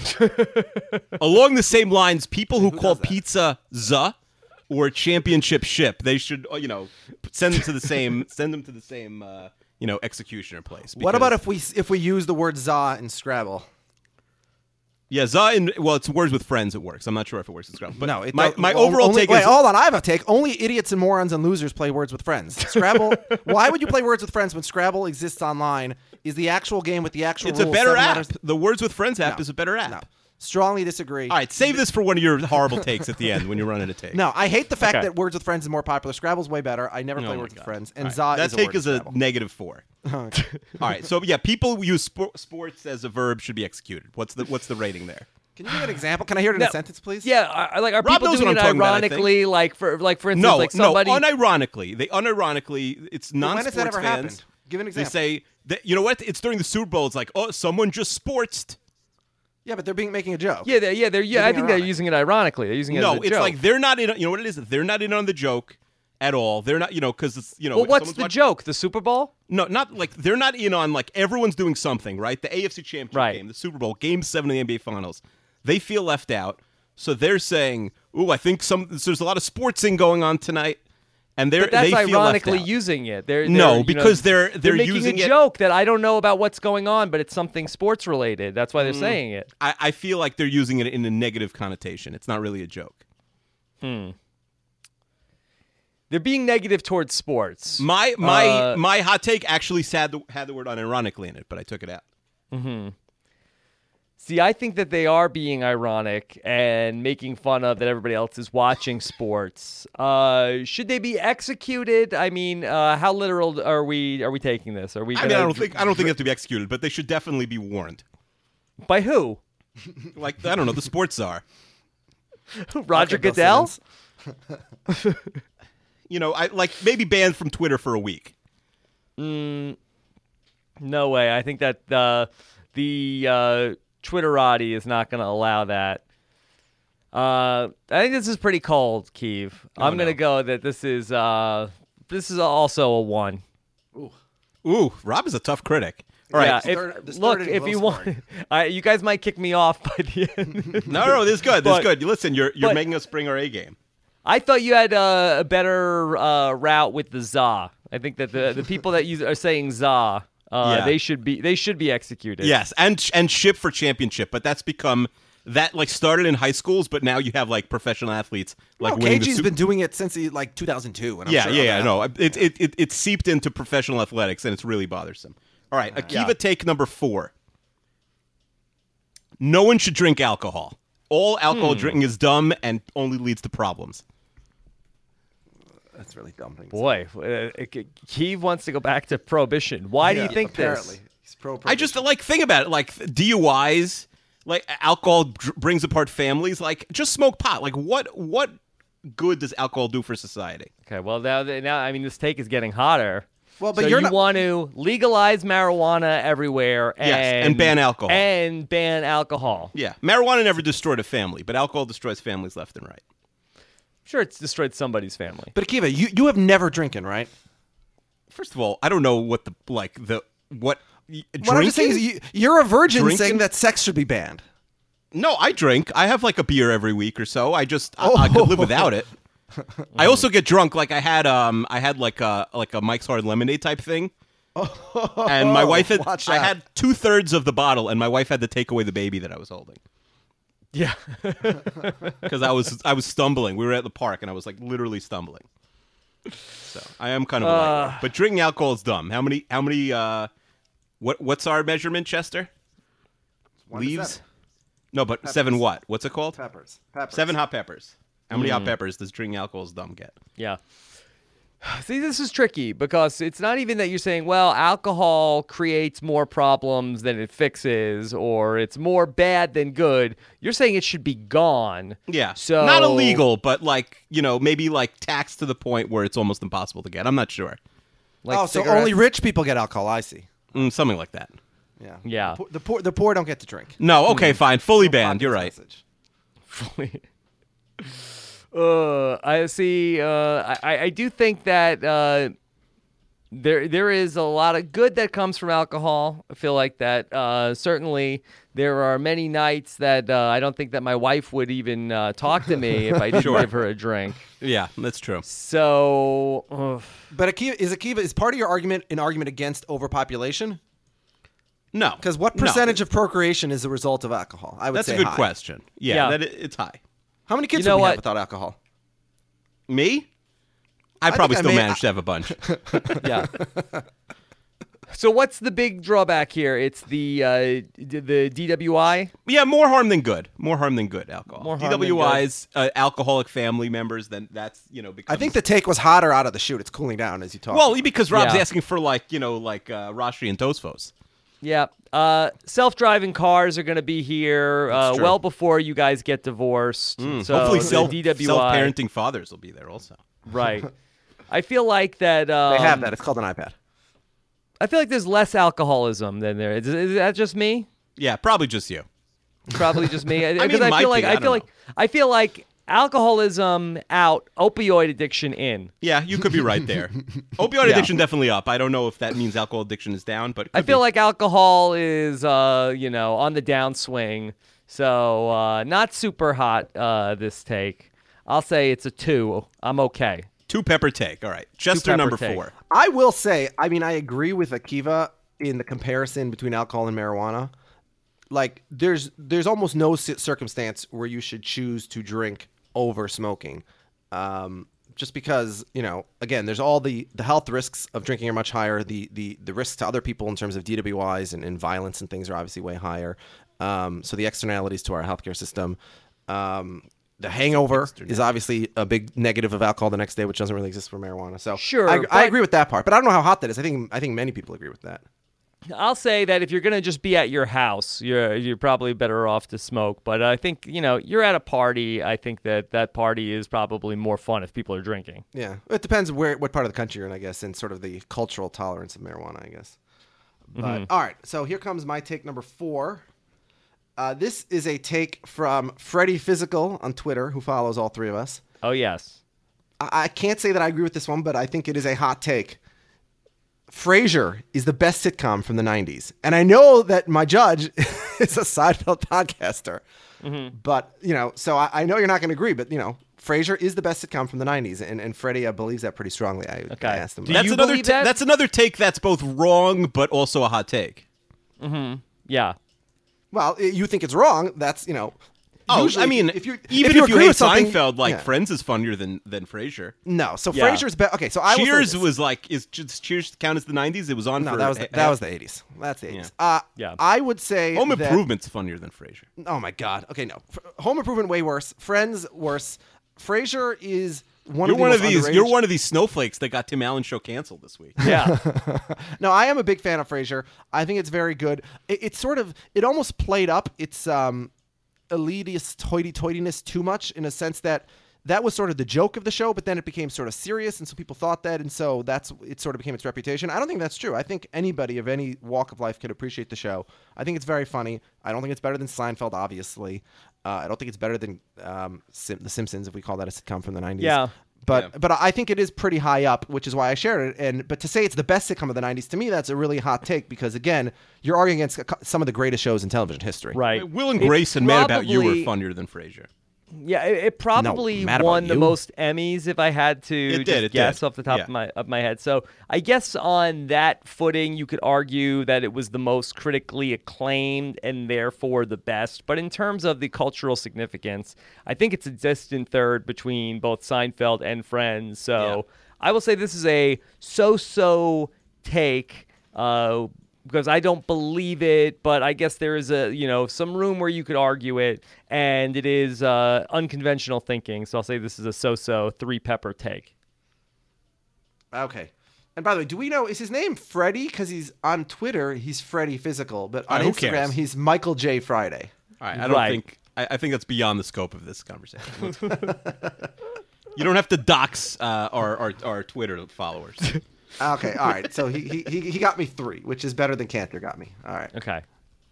Along the same lines, people who,
Who
call
does that?
pizza "za" or championship ship, they should, uh, you know, send them to the same send them to the same uh, you know, executioner place.
what about
because-
if we if we use the word za in Scrabble?
Yeah, za in well, it's words with friends. It works. I'm not sure if it works in Scrabble. But
no, it
my
don't-
my
o-
overall
only,
take
wait,
is
hold on. I have a take. Only idiots and morons and losers play Words with Friends. Scrabble. Why would you play Words with Friends when Scrabble exists online? Is the actual game with the actual
it's a
rules,
better
seven
app.
letters-
The Words with Friends app
No.
is a better app.
No, strongly disagree.
All right, save this for one of your horrible takes at the end when you're running a take.
No, I hate the fact
Okay.
that Words with Friends is more popular. Scrabble's way better. I never
Oh
play
my
Words with
God.
Friends,
All
and
right.
za
that
is a
take
word
is
in
a
Scrabble.
negative four. All right, so yeah, people who use spor- sports as a verb should be executed. What's the what's the rating there?
Can you give an example? Can I hear it in
No.
a sentence, please?
Yeah, I, I- like are
Rob
people
knows what
doing it
I'm talking about, I think.
ironically? Like for like for instance,
No,
like somebody.
no, unironically, they unironically, it's
When
non-sports
has that ever
fans.
happened? Give an
They
example.
say that you know what? It's during the Super Bowl. It's like, oh, someone just sportsed.
Yeah, but they're being making a joke.
yeah, they're, yeah, they're yeah.
They're
I
being
think they're
ironic.
using it ironically. They're using it
No,
as a
it's
joke.
like they're not in. You know what it is? They're not in on the joke at all. They're not. You know, because it's you know.
well, what's
someone's
the
watching-
joke? The Super Bowl?
No, not like they're not in on like everyone's doing something, right? The A F C Championship
Right.
game, the Super Bowl, Game Seven of the N B A Finals. They feel left out, so they're saying, "Ooh, I think some there's a lot of sportsing going on tonight," and they're
But that's
they feel
ironically
left out.
using it. They're, they're
No,
you know,
because they're they're,
making
using
a
it.
joke that I don't know about what's going on, but it's something sports related. That's why they're
Mm.
saying it.
I, I feel like they're using it in a negative connotation. It's not really a joke.
They're being negative towards sports.
My my
Uh,
my hot take actually had the had the word unironically in it, but I took it out.
See, I think that they are being ironic and making fun of that everybody else is watching sports. Uh, should they be executed? I mean, uh, how literal are we? Are we taking this? Are we?
I mean,
gonna
I don't think I don't think they have to be executed, but they should definitely be warned.
by who?
Like I don't know, the sports czar.
Roger
Okay, Bill
Goodell.
Simmons.
You know, I like maybe banned from Twitter for a week.
No way. I think that uh, the uh, Twitterati is not going to allow that. Uh, I think this is pretty cold, Keeve. I'm
no.
going to go that this is uh, this is also a one.
Ooh, Rob is a tough critic. All right.
Yeah,
This
if,
third- this
look,
third
if
inning
you
low
want,
scoring.
I, you guys might kick me off by the end.
No, no, this is good. This is
But-
good. Listen, you're you're
but-
making us bring our A game.
I thought you had uh, a better uh, route with the za. I think that the, the people that use are saying za, uh,
Yeah.
they should be they should be executed.
Yes, and and ship for championship, but that's become that like started in high schools, but now you have like professional athletes like
Well,
winning the
K G's
Super-
been doing it since he like two thousand two. And I'm
Yeah,
sure
yeah,
of
yeah.
that.
No, it, it it it seeped into professional athletics, and it's really bothersome. All right, Akiva
Yeah.
take number four. No one should drink alcohol. All alcohol
Hmm.
drinking is dumb and only leads to problems.
That's really dumb. thing to
Boy, uh, Keeve wants to go back to prohibition. Why do
say.
you think
apparently.
this?
He's pro.
I just like think about it, like D U Is, like alcohol dr- brings apart families. Like just smoke pot. Like what what good does alcohol do for society?
Okay, well now, now I mean this take is getting hotter.
Well, but
so
you're
you
not-
want to legalize marijuana everywhere and,
Yes, and ban alcohol.
and ban alcohol.
Yeah, marijuana never destroyed a family, but alcohol destroys families left and right.
Sure, it's destroyed somebody's family.
But Akiva, you you have never drinking, right?
First of all, I don't know what the like the what y-
What I'm just saying is
drinking?
you, you're a virgin
Drinking?
saying that sex should be banned.
No, I drink. I have like a beer every week or so. I just I, I could live without it. I also get drunk. Like I had um I had like a like a Mike's Hard Lemonade type thing. And my wife had
Watch
I
out.
had two thirds of the bottle, and my wife had to take away the baby that I was holding
Yeah.
because I was I was stumbling. We were at the park, and I was like literally stumbling. So I am kind of a
Uh,
lightweight. But drinking alcohol is dumb. How many? How many? Uh, what? What's our measurement, Chester?
One to
Leaves?
seven.
No, but seven what? What's it called?
Peppers. Peppers.
Seven hot peppers. How many hot peppers does drinking alcohol is dumb get?
Yeah. See, this is tricky because it's not even that you're saying, well, alcohol creates more problems than it fixes, or it's more bad than good. You're saying it should be gone.
Yeah.
So
not illegal, but like, you know, maybe like taxed to the point where it's almost impossible to get. I'm not sure.
Like
oh, so
cigarettes.
only rich people get alcohol. I see.
Mm, something like that.
Yeah.
Yeah.
The poor, the poor, the poor don't get to drink.
No, okay, fine. Fully
No
banned. You're
Populous
right.
message.
uh, I see. Uh, I I do think that uh, there there is a lot of good that comes from alcohol. I feel like that. Uh, certainly, there are many nights that uh, I don't think that my wife would even uh, talk to me if I didn't
Sure.
give her a drink.
Yeah, that's true.
So. Uh,
But Akiva, is Akiva is part of your argument an argument against overpopulation?
No.
Because what
No.
percentage of procreation is the result of alcohol? I would
That's
say
a good
high.
question. Yeah,
Yeah.
That it, it's high.
How many kids
You know
would we have
what?
without alcohol?
Me? I
think
probably
I
still
may-
managed to have a bunch.
Yeah. So what's the big drawback here? It's the uh, d- the D W I.
Yeah, more harm than good. More harm than good. Alcohol.
More harm than
D W Is, uh, alcoholic family members. Then that's you know. Becomes,
I think the take was hotter out of the chute. It's cooling down as you talk.
well because Rob's
Yeah.
asking for like you know like uh, Rashi and Tosfos.
Yeah. Uh, self-driving cars are going to be here uh,
That's true.
well before you guys get divorced. So
Hopefully,
the
self
D W I.
self-parenting fathers will be there also.
Right. I feel like that. Um,
they have that. It's called an iPad.
I feel like there's less alcoholism than there is. Is that just me?
Yeah, probably just you.
Probably just me.
mean,
Because I,
might
feel like
be. I
I
don't
feel like
know.
I feel like alcoholism out, opioid addiction in.
Yeah, you could be right there. Opioid
Yeah.
addiction definitely up. I don't know if that means alcohol addiction is down, but it
I
could
feel
be.
like alcohol is, uh, you know, on the downswing. So uh, not super hot uh, this take. I'll say it's a two. I'm okay.
two pepper take. All right, Chester
pepper
number
take.
four.
I will say, I mean, I agree with Akiva in the comparison between alcohol and marijuana. Like, there's there's almost no ci- circumstance where you should choose to drink over smoking, um, just because you know. Again, there's all the, the health risks of drinking are much higher. The the the risks to other people in terms of D W Is and, and violence and things are obviously way higher. Um, so the externalities to our healthcare system. Um, the hangover is obviously a big negative of alcohol the next day, which doesn't really exist for marijuana. So
Sure,
I, I
but-
agree with that part, but I don't know how hot that is. I think I think many people agree with that.
I'll say that if you're gonna just be at your house, you're you're probably better off to smoke. But I think you know you're at a party. I think that that party is probably more fun if people are drinking.
Yeah, it depends where what part of the country you're in, I guess, and sort of the cultural tolerance of marijuana, I guess. But all right, so here comes my take number four. Uh, this is a take from Freddie Physical on Twitter, who follows all three of us.
Oh yes.
I, I can't say that I agree with this one, but I think it is a hot take. Frasier is the best sitcom from the nineties. And I know that my judge is a Seinfeld podcaster. But, you know, so I, I know you're not going to agree, but, you know, Frasier is the best sitcom from the nineties. And, and Freddie uh, believes that pretty strongly. I,
Okay.
I asked him.
Do
about
That's
you
another.
believe
ta-
that?
That's another take that's both wrong but also a hot take.
Yeah.
Well, i- you think it's wrong. That's, you know.
Oh,
usually
I mean,
if you
even
if you,
if you
agree
hate
with something-
Seinfeld, like
yeah.
Friends is funnier than than Frasier.
No, so
Yeah.
Frasier's better. Okay, so I will say
Cheers
this.
was like is just Cheers count as the nineties? It was on
No,
for
that was the,
a-
that
a-
was the eighties. That's the eighties. Uh,
Yeah.
I would say
Home
that-
Improvement's funnier than Frasier.
Oh my God. Okay, no. F- Home Improvement way worse. Friends worse. Frasier is one
You're
of the
one
most
of these.
underrated-
You're one of these snowflakes that got Tim Allen's show canceled this week.
Yeah.
No, I am a big fan of Frasier. I think it's very good. It, it's sort of it almost played up its um, elitist hoity-toityness too much in a sense that that was sort of the joke of the show, but then it became sort of serious, and so people thought that, and so that's it. Sort of became its reputation. I don't think that's true. I think anybody of any walk of life could appreciate the show. I think it's very funny. I don't think it's better than Seinfeld, obviously. Uh, I don't think it's better than um, Sim- The Simpsons, if we call that a sitcom from the nineties.
Yeah.
But
Yeah.
but I think it is pretty high up, which is why I shared it. And but to say it's the best sitcom of the nineties, to me, that's a really hot take because again, you're arguing against a co- some of the greatest shows in television history.
Right.
Will and
It
Grace and Mad About You were
probably-
funnier than Frasier.
Yeah, it, it probably
Mad About
won the
You.
most Emmys if I had to
It
just
did, it
guess
did.
off the top
Yeah.
of my of my head. So I guess on that footing, you could argue that it was the most critically acclaimed and therefore the best. But in terms of the cultural significance, I think it's a distant third between both Seinfeld and Friends. So I will say this is a so-so take uh, because I don't believe it, but I guess there is a you know some room where you could argue it, and it is uh, unconventional thinking. So I'll say this is a so-so three-pepper take.
Okay. And by the way, do we know, is his name Freddie? Because he's on Twitter, he's Freddie Physical, but on
Uh, who
Instagram,
cares?
he's Michael J. Friday.
All right, I don't
Right.
think I, I think that's beyond the scope of this conversation. You don't have to dox uh, our, our our Twitter followers.
Okay, all right. So he, he he he got me three, which is better than Cantor got me. All right.
Okay.
All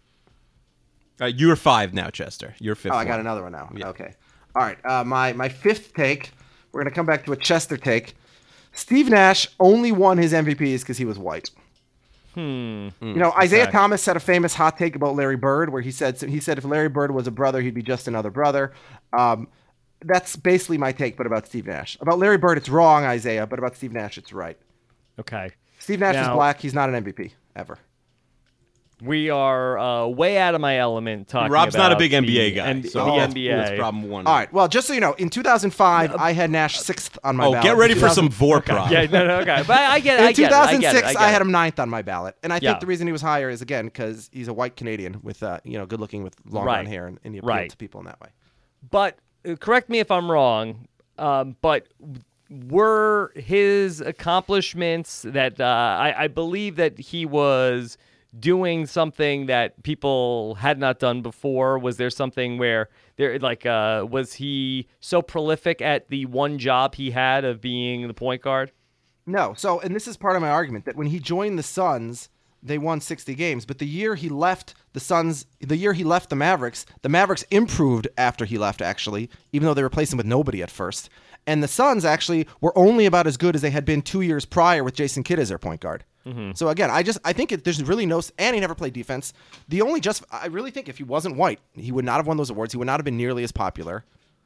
right, you're five now, Chester. You're fifth.
Oh, I got
one.
another one now.
Yeah.
Okay. All right. Uh, my my fifth take. We're gonna come back to a Chester take. Steve Nash only won his M V Ps because he was white.
Hmm.
You know, Isaiah
okay.
Thomas said a famous hot take about Larry Bird, where he said he said if Larry Bird was a brother, he'd be just another brother. Um, that's basically my take, but about Steve Nash. About Larry Bird, it's wrong, Isaiah, but about Steve Nash, it's right.
Okay.
Steve Nash is
Now-
black. He's not an M V P ever.
We are uh, way out of my element talking
Rob's not a
about
big N B A
the
guy,
N-
so
the
that's,
N B A.
that's problem one.
All right. Well, just so you know, in two thousand five, I had Nash sixth on my
Oh,
ballot.
get ready for some
In
Vorp, Rob.
Yeah, no, no, okay. But I get it. I
In
get it. I get it.
two thousand six,
I,
I,
get it.
had him ninth on my ballot, and I think
Yeah.
the reason he was higher is again because he's a white Canadian with, uh, you know, good looking with long
Right.
blonde hair, and, and he appealed
Right.
to people in that way.
But uh, correct me if I'm wrong. Um, but were his accomplishments that uh, I, I believe that he was doing something that people had not done before? Was there something where there like uh, was he so prolific at the one job he had of being the point guard?
No. So, and this is part of my argument that when he joined the Suns, they won sixty games. But the year he left the Suns, the year he left the Mavericks, the Mavericks improved after he left, actually, even though they replaced him with nobody at first. And the Suns actually were only about as good as they had been two years prior with Jason Kidd as their point guard. Mm-hmm. So again, I just I think it, there's really no, and he never played defense. The only just I really think if he wasn't white, he would not have won those awards. He would not have been nearly as popular.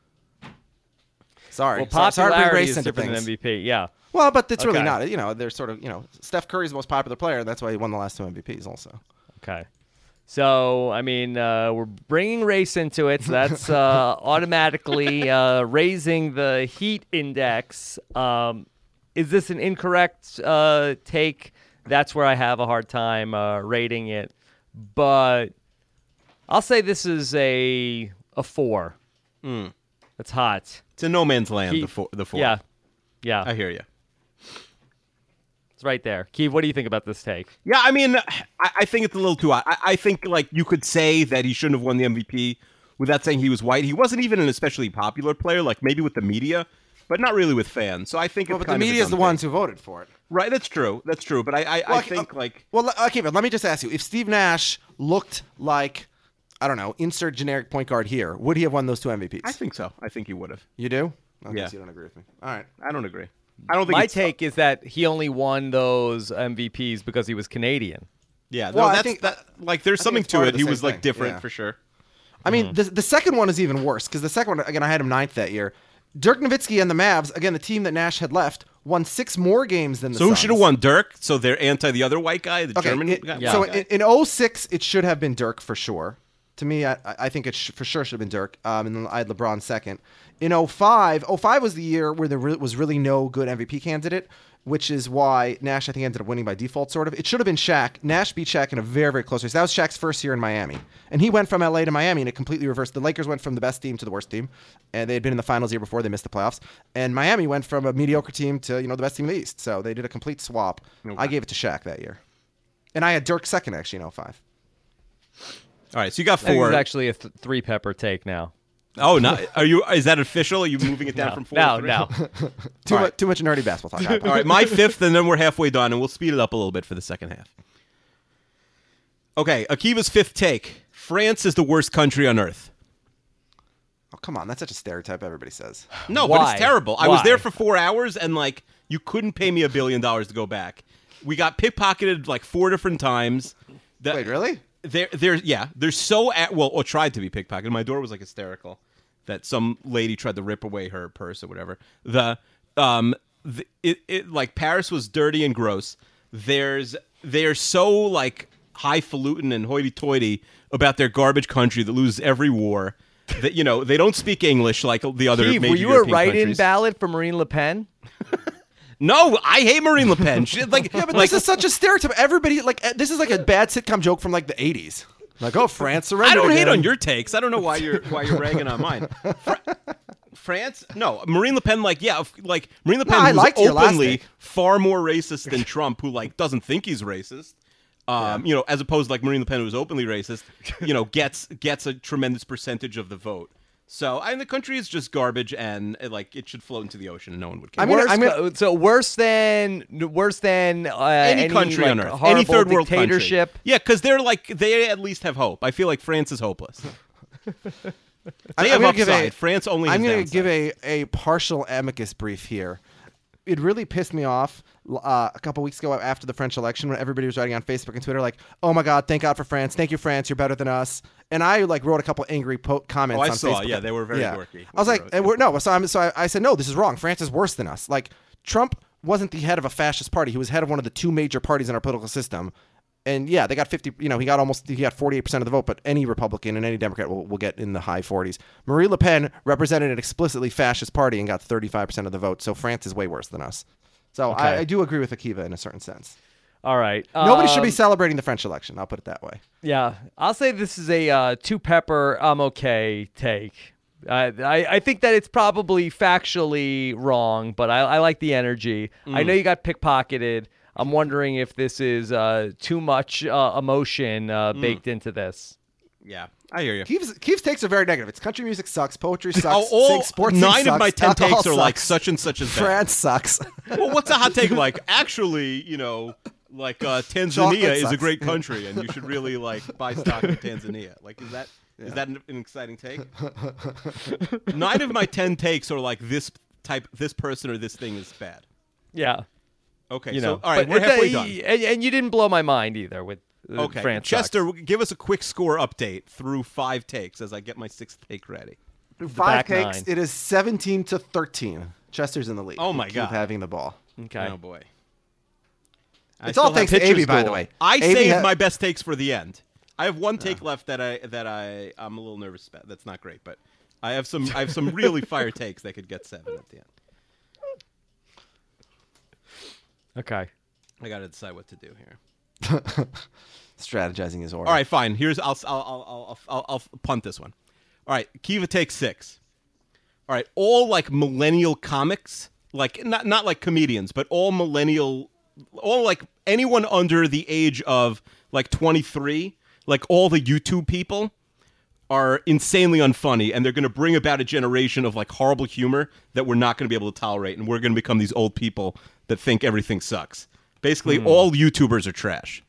Sorry,
Well,
sorry, sorry to bring
popularity
race
is
into
different than
things.
M V P. Yeah.
Well, but it's really
Okay.
not. You know, they're sort of, you know, Steph Curry's the most popular player, and that's why he won the last two M V Ps also.
Okay. So, I mean, uh, we're bringing race into it, so that's uh, automatically uh, raising the heat index. Um, is this an incorrect uh, take? That's where I have a hard time uh, rating it. But I'll say this is a a four.
Mm.
That's hot.
It's a no man's land,
He-
the, four, the four.
Yeah. Yeah.
I hear you.
It's right there. Keith, what do you think about this take?
Yeah, I mean, I, I think it's a little too high. I, I think, like, you could say that he shouldn't have won the M V P without saying he was white. He wasn't even an especially popular player, like maybe with the media, but not really with fans. So I think
Well,
it's
but the
kind of a
media is the
dumb
ones
take.
who voted for it.
Right, that's true. That's true. But I, I,
Well,
I
okay,
think,
uh,
like...
Well, le- okay, but let me just ask you: if Steve Nash looked like, I don't know, insert generic point guard here, would he have won those two M V Ps?
I think so. I think he would have.
You do? Okay,
Yeah.
so you don't agree with me. All right.
I don't agree. I don't think
My
it's,
take is that he only won those M V Ps because he was Canadian.
Yeah, no,
Well, I
that's,
think-
that, like, there's
I think
something
it's part
to
of
it.
the
He
same
was, like,
thing.
different
Yeah.
for sure.
I mean, the the second one is even worse because the second one, again, I had him ninth that year. Dirk Nowitzki and the Mavs, again, the team that Nash had left, won six more games than the
So who
Suns.
should have won? Dirk? So they're anti the other white guy, the
Okay,
German
it-
guy?
Yeah.
So
Okay.
in, in oh six, it should have been Dirk for sure. To me, I, I think it sh- for sure should have been Dirk. Um, and then I had LeBron second. In oh five, oh five was the year where there re- was really no good M V P candidate, which is why Nash, I think, ended up winning by default, sort of. It should have been Shaq. Nash beat Shaq in a very, very close race. That was Shaq's first year in Miami. And he went from L A to Miami, and it completely reversed. The Lakers went from the best team to the worst team, and they had been in the finals the year before. They missed the playoffs. And Miami went from a mediocre team to, you know, the best team in the East. So they did a complete swap.
Okay.
I gave it to Shaq that year. And I had Dirk second, actually, in oh five.
All right, so you got
I think
four.
it's actually a th- three pepper take now.
Oh, no. Are you? Is that official? Are you moving it down
No,
from four
no,
to three?
no.
Too,
All
mu-
right.
too much nerdy basketball talk.
All right, my fifth, and then we're halfway done, and we'll speed it up a little bit for the second half. Okay, Akiva's fifth take. France is the worst country on earth.
Oh, come on. That's such a stereotype everybody says.
No, but
Why?
it's terrible. I was
Why?
there for four hours, and, like, you couldn't pay me a billion dollars to go back. We got pickpocketed, like, four different times. The-
Wait, really?
They're, they're, yeah, they're so, at, well, or tried to be pickpocketed. My door was, like, hysterical that some lady tried to rip away her purse or whatever. The, um, the, it, it, like, Paris was dirty and gross. There's, they're so, like, highfalutin and hoity-toity about their garbage country that loses every war. That, you know, they don't speak English like the other
Keith,
major
were you
European
a write-in
countries.
ballot for Marine Le Pen?
No, I hate Marine Le Pen. She, like,
Yeah, but
like,
this is such a stereotype. Everybody like uh, this is like a bad sitcom joke from like the eighties. Like, oh, France surrendered.
I don't hate
again.
on your takes. I don't know why you're why you're ragging on mine. Fra- France? No, Marine Le Pen. Like, yeah, like Marine Le
No,
Pen,
I
who's
liked your last
openly
take.
far more racist than Trump, who like doesn't think he's racist. Um, you know, as opposed to like Marine Le Pen, who's openly racist. You know, gets gets a tremendous percentage of the vote. So, I mean, the country is just garbage, and uh, like it should float into the ocean, and no one would care.
I mean,
worse,
I mean-
co- so worse than worse than uh,
any,
any
country
like,
on earth,
horrible
any third world
dictatorship.
country. Yeah, because they're like they at least have hope. I feel like France is hopeless. They
I'm
have
gonna give
upside.
a-
France only. Has
I'm going to
downside.
give a, a partial amicus brief here. It really pissed me off uh, a couple weeks ago after the French election when everybody was writing on Facebook and Twitter like, "Oh my God, thank God for France! Thank you, France! You're better than us." And I like wrote a couple angry po- comments.
Oh, I
on
saw.
Facebook.
Yeah, they were very
yeah.
dorky.
I was
They
like,
wrote,
and we're, "No." So, I'm, so I, I said, "No, this is wrong. France is worse than us." Like Trump wasn't the head of a fascist party; he was head of one of the two major parties in our political system. And yeah, they got fifty. You know, he got almost he got forty-eight percent of the vote. But any Republican and any Democrat will, will get in the high forties. Marine Le Pen represented an explicitly fascist party and got thirty-five percent of the vote. So France is way worse than us. So
Okay.
I, I do agree with Akiva in a certain sense.
All right.
Nobody should be
um,
celebrating the French election. I'll put it that way.
Yeah, I'll say this is a uh, two pepper. I'm okay take. Uh, I I think that it's probably factually wrong, but I, I like the energy. I know you got pickpocketed. I'm wondering if this is uh, too much uh, emotion uh, baked into this.
Yeah, I hear you.
Keith's, Keith's takes are very negative. It's country music sucks, poetry sucks,
Oh, all
sing- sports team
nine of
sucks,
my ten
alcohol
takes are like
sucks,
such and such as bad.
France sucks.
Well, what's a hot take like? Actually, you know, like uh, Tanzania
Chocolate
is a
sucks.
great country, and you should really like buy stock in Tanzania. Like, is that is that an, an exciting take? Nine of my ten takes are like this type, this person or this thing is bad.
Yeah,
Okay,
you
so
know.
all right,
But
we're
it-
halfway
uh,
done.
And, and you didn't blow my mind either with uh,
Okay,
France.
Chester,
sucks.
give us a quick score update through five takes as I get my sixth take ready.
Five
back
takes.
nine.
It is seventeen to thirteen. Chester's in the lead.
Oh my
Keith
God.
having the ball.
Okay.
Oh boy, I
It's all
still have
thanks to
pitcher's
Avy, by the
duel.
way.
I
Avy
saved
ha-
my best takes for the end. I have one take left that I that I I'm a little nervous about. That's not great, but I have some I have some really fire takes that could get seven at the end.
Okay.
I got to decide what to do here.
Strategizing his order.
All right, fine. Here's I'll I'll I'll I'll, I'll, I'll punt this one. All right, Kiva takes six. All right, all like millennial comics, like not not like comedians, but all millennial, all like anyone under the age of like twenty-three, like all the YouTube people are insanely unfunny, and they're going to bring about a generation of like horrible humor that we're not going to be able to tolerate, and we're going to become these old people that think everything sucks. Basically,
Hmm.
all YouTubers are trash.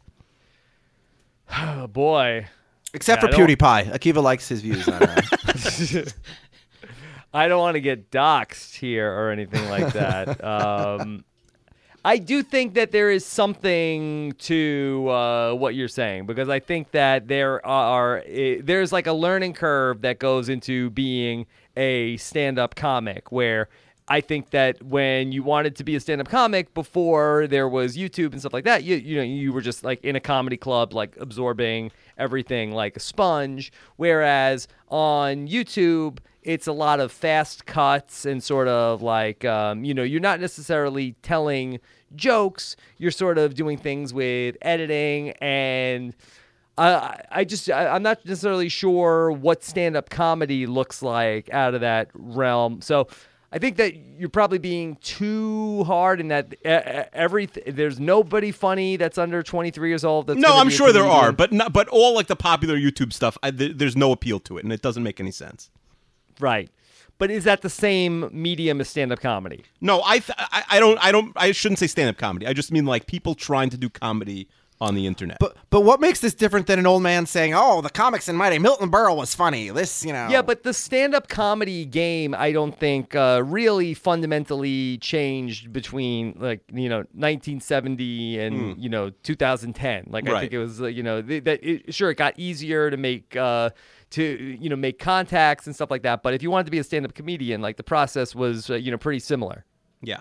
Oh boy.
Except
Yeah,
for
I don't-
PewDiePie. Akiva likes his views on that.
I don't want to get doxxed here or anything like that. um, I do think that there is something to uh, what you're saying, because I think that there are eh, there's like a learning curve that goes into being a stand-up comic, where I think that when you wanted to be a stand-up comic before there was YouTube and stuff like that, you you know you were just like in a comedy club, like absorbing everything like a sponge. Whereas on YouTube, it's a lot of fast cuts and sort of like um, you know you're not necessarily telling jokes. You're sort of doing things with editing, and I I just I, I'm not necessarily sure what stand-up comedy looks like out of that realm. So I think that you're probably being too hard in that uh, every there's nobody funny that's under twenty-three years old. That's
No,
gonna
I'm
be a
sure there
comedian.
are, but not, but all like the popular YouTube stuff, I, th- there's no appeal to it, and it doesn't make any sense.
Right. But is that the same medium as stand-up comedy?
No, I, th- I I don't I don't I shouldn't say stand up comedy. I just mean like people trying to do comedy on the internet.
But but what makes this different than an old man saying, "Oh, the comics in my day, Milton Berle was funny." This, you know.
Yeah, but the stand-up comedy game, I don't think uh, really fundamentally changed between like you know nineteen seventy and you know two thousand ten. Like I
Right.
think it was uh, you know th- that it, sure it got easier to make uh, to you know make contacts and stuff like that. But if you wanted to be a stand-up comedian, like the process was uh, you know pretty similar.
yeah.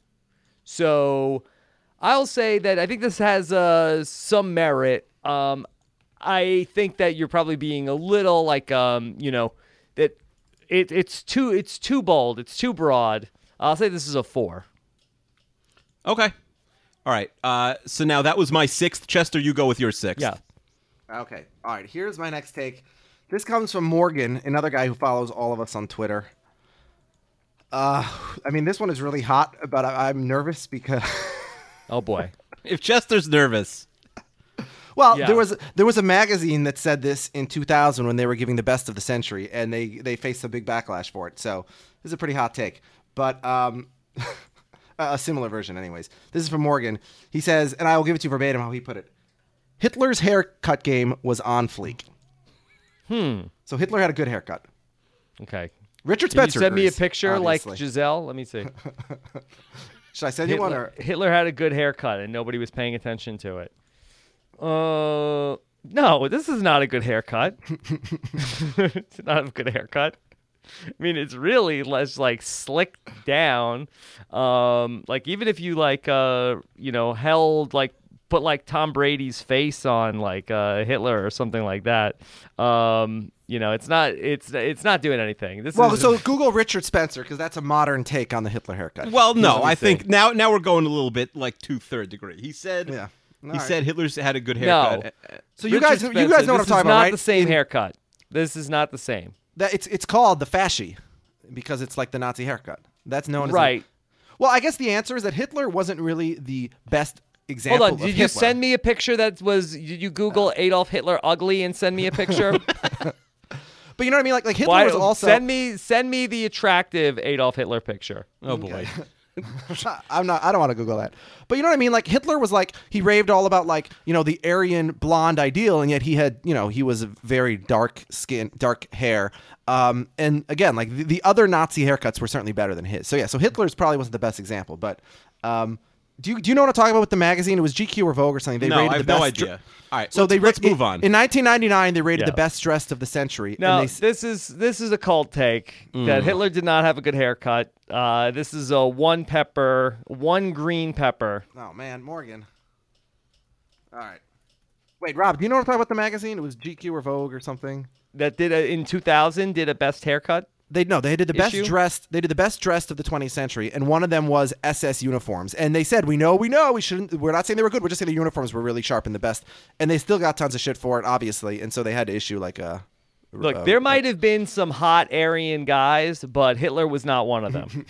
So I'll say that I think this has uh, some merit. Um, I think that you're probably being a little like, um, you know, that it, it's too it's too bold, it's too broad. I'll say this is a four.
Okay. All right. Uh, so now that was my sixth. Chester, you go with your sixth.
Yeah.
Okay. All right. Here's my next take. This comes from Morgan, another guy who follows all of us on Twitter. Uh, I mean, this one is really hot, but I, I'm nervous because.
Oh boy.
If Chester's nervous.
Well,
Yeah.
there was there was a magazine that said this in two thousand when they were giving the best of the century, and they they faced a big backlash for it. So this is a pretty hot take, but um, a similar version, anyways. This is from Morgan. He says, and I will give it to you verbatim how he put it. Hitler's haircut game was on fleek.
Hmm.
So Hitler had a good haircut.
Okay.
Richard
Can you
Spencer
send me a
agrees,
picture
obviously.
like Giselle? Let me see.
Should I send you one?
Hitler,
Or?
Hitler had a good haircut and nobody was paying attention to it. Uh, no, this is not a good haircut. It's not a good haircut. I mean, it's really less like slicked down. Um, like even if you like, uh, you know, held like put like Tom Brady's face on like uh, Hitler or something like that. Um, you know, it's not it's it's not doing anything. This
Well,
is
so Google Richard Spencer because that's a modern take on the Hitler haircut.
Well, no,
Let me
I
see.
think now now we're going a little bit like two third degree. He said.
Yeah.
He
All right.
said Hitler's had a good
No.
haircut.
So you
Richard
guys, you
Spencer,
guys know what I'm
this
talking
is
about,
not
right?
the same
In-
haircut. This is not the same.
That it's it's called the fasci because it's like the Nazi haircut. That's known as
Right.
The, well, I guess the answer is that Hitler wasn't really the best example.
Hold on.
of
Did you
Hitler.
send me a picture that was? Did you Google Adolf Hitler ugly and send me a picture?
But you know what I mean? Like like Hitler
Why,
was also.
send me send me the attractive Adolf Hitler picture.
Oh boy.
I'm not. I don't want to Google that. But you know what I mean? Like Hitler was like he raved all about like you know the Aryan blonde ideal, and yet he had you know he was very dark skin, dark hair. Um, and again, like the, the other Nazi haircuts were certainly better than his. So yeah, so Hitler's probably wasn't the best example. But um, do you do you know what I'm talking about with the magazine? It was G Q or Vogue or something. They
No,
rated
I have
the
no
best dr-
idea. All right,
So
let's-
they ra-
let's move
in-
on.
In nineteen ninety-nine, they rated
Yeah.
the best dressed of the century.
Now
and they, s-
this is this is a cold take
Mm.
that Hitler did not have a good haircut. Uh, this is a one pepper, one green pepper.
Oh man, Morgan. All right. Wait, Rob, do you know what I'm talking about the magazine? It was G Q or Vogue or something.
That did a, in two thousand did a best haircut.
They no, they did the best
Issue?
dressed. They did the best dressed of the twentieth century, and one of them was S S uniforms. And they said, "We know, we know, we shouldn't. We're not saying they were good. We're just saying the uniforms were really sharp and the best." And they still got tons of shit for it, obviously. And so they had to issue like a.
Look,
uh,
there might have been some hot Aryan guys, but Hitler was not one of them.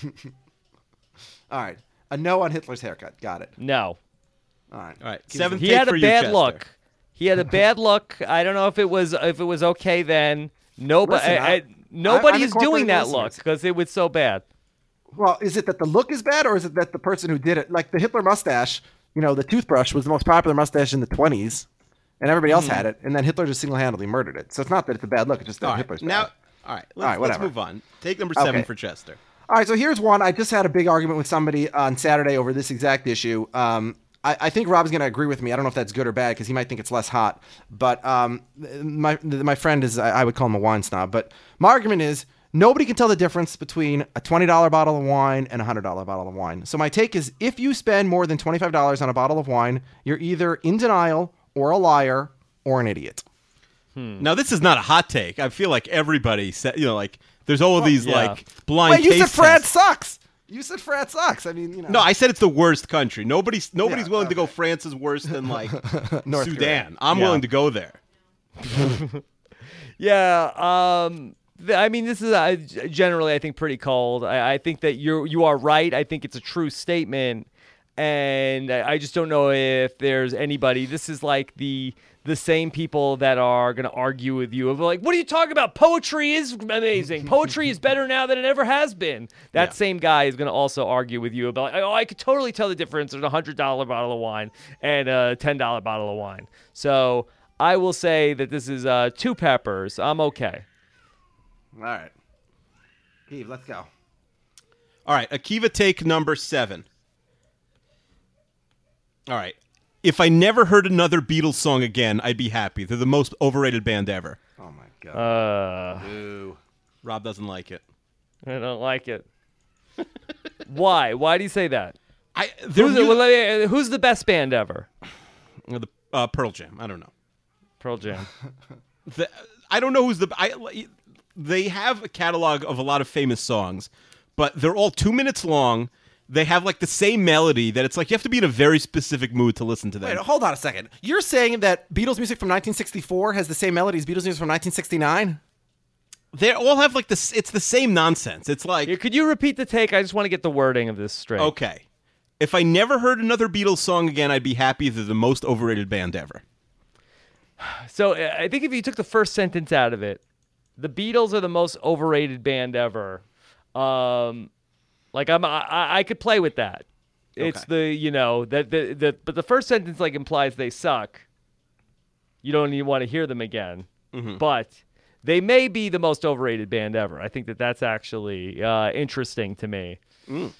All right, a no on Hitler's haircut. Got it.
No.
All right.
All right,
Keep it
seventh
He
take
had
for
a
you,
bad
Chester.
look. He had a bad look. I don't know if it was if it was okay then. Nobody,
Listen, I-
I, nobody
I'm
is doing
incorporating
that
listeners.
look because it was so bad.
Well, is it that the look is bad, or is it that the person who did it, like the Hitler mustache, you know, the toothbrush was the most popular mustache in the twenties, and everybody else
Hmm.
had it, and then Hitler just single-handedly murdered it. So it's not that it's a bad look; it's just that
All right,
Hitler's
now,
bad.
all right, let's,
All right,
let's
whatever.
move on. Take number seven
Okay.
for Chester.
All right, so here's one. I just had a big argument with somebody on Saturday over this exact issue. Um, I, I think Rob's going to agree with me. I don't know if that's good or bad because he might think it's less hot. But um, my my friend is, I, I would call him a wine snob. But my argument is nobody can tell the difference between a twenty dollars bottle of wine and a one hundred dollars bottle of wine. So my take is if you spend more than twenty-five dollars on a bottle of wine, you're either in denial or a liar or an idiot.
Now, this is not a hot take. I feel like everybody said, you know, like there's all of these
yeah.
like blind.
Wait, you said
taste
France
tests.
sucks. You said France sucks. I mean, you know.
No, I said it's the worst country. Nobody's nobody's
Yeah,
willing to go.
okay.
France is worse than like
North
Sudan.
Korea.
I'm
Yeah.
willing to go there.
Yeah, um, th- I mean, this is uh, g- generally, I think, pretty cold. I, I think that you you are right. I think it's a true statement, and I I just don't know if there's anybody. This is like the the same people that are going to argue with you of like, what are you talking about? Poetry is amazing. Poetry is better now than it ever has been. That
Yeah.
same guy is going to also argue with you about, oh, I could totally tell the difference between a one hundred dollars bottle of wine and a ten dollars bottle of wine. So I will say that this is uh, two peppers. I'm okay.
All right. Steve, let's go.
All right, Akiva take number seven. All right. If I never heard another Beatles song again, I'd be happy. They're the most overrated band ever.
Oh, my God.
Uh,
Ooh.
Rob doesn't like it.
I don't like it. Why? Why do you say that?
I they're
Who's the,
mu-
well, let me- who's the best band ever?
the uh, Pearl Jam. I don't know.
Pearl Jam.
The, I don't know who's the. I, they have a catalog of a lot of famous songs, but they're all two minutes long, they have like the same melody that it's like you have to be in a very specific mood to listen to them.
Wait, hold on a second. You're saying that Beatles music from nineteen sixty-four has the same melody as Beatles music from nineteen sixty-nine?
They all have like this. It's the same nonsense. It's like
Here, could you repeat the take? I just want to get the wording of this straight.
okay, if I never heard another Beatles song again, I'd be happy they're the most overrated band ever.
So uh, I think if you took the first sentence out of it, the Beatles are the most overrated band ever. Um, like I'm, I, I could play with that. It's
Okay.
the you know that the, the but the first sentence like implies they suck. You don't even want to hear them again.
Mm-hmm.
But they may be the most overrated band ever. I think that that's actually uh, interesting to me.
Mm.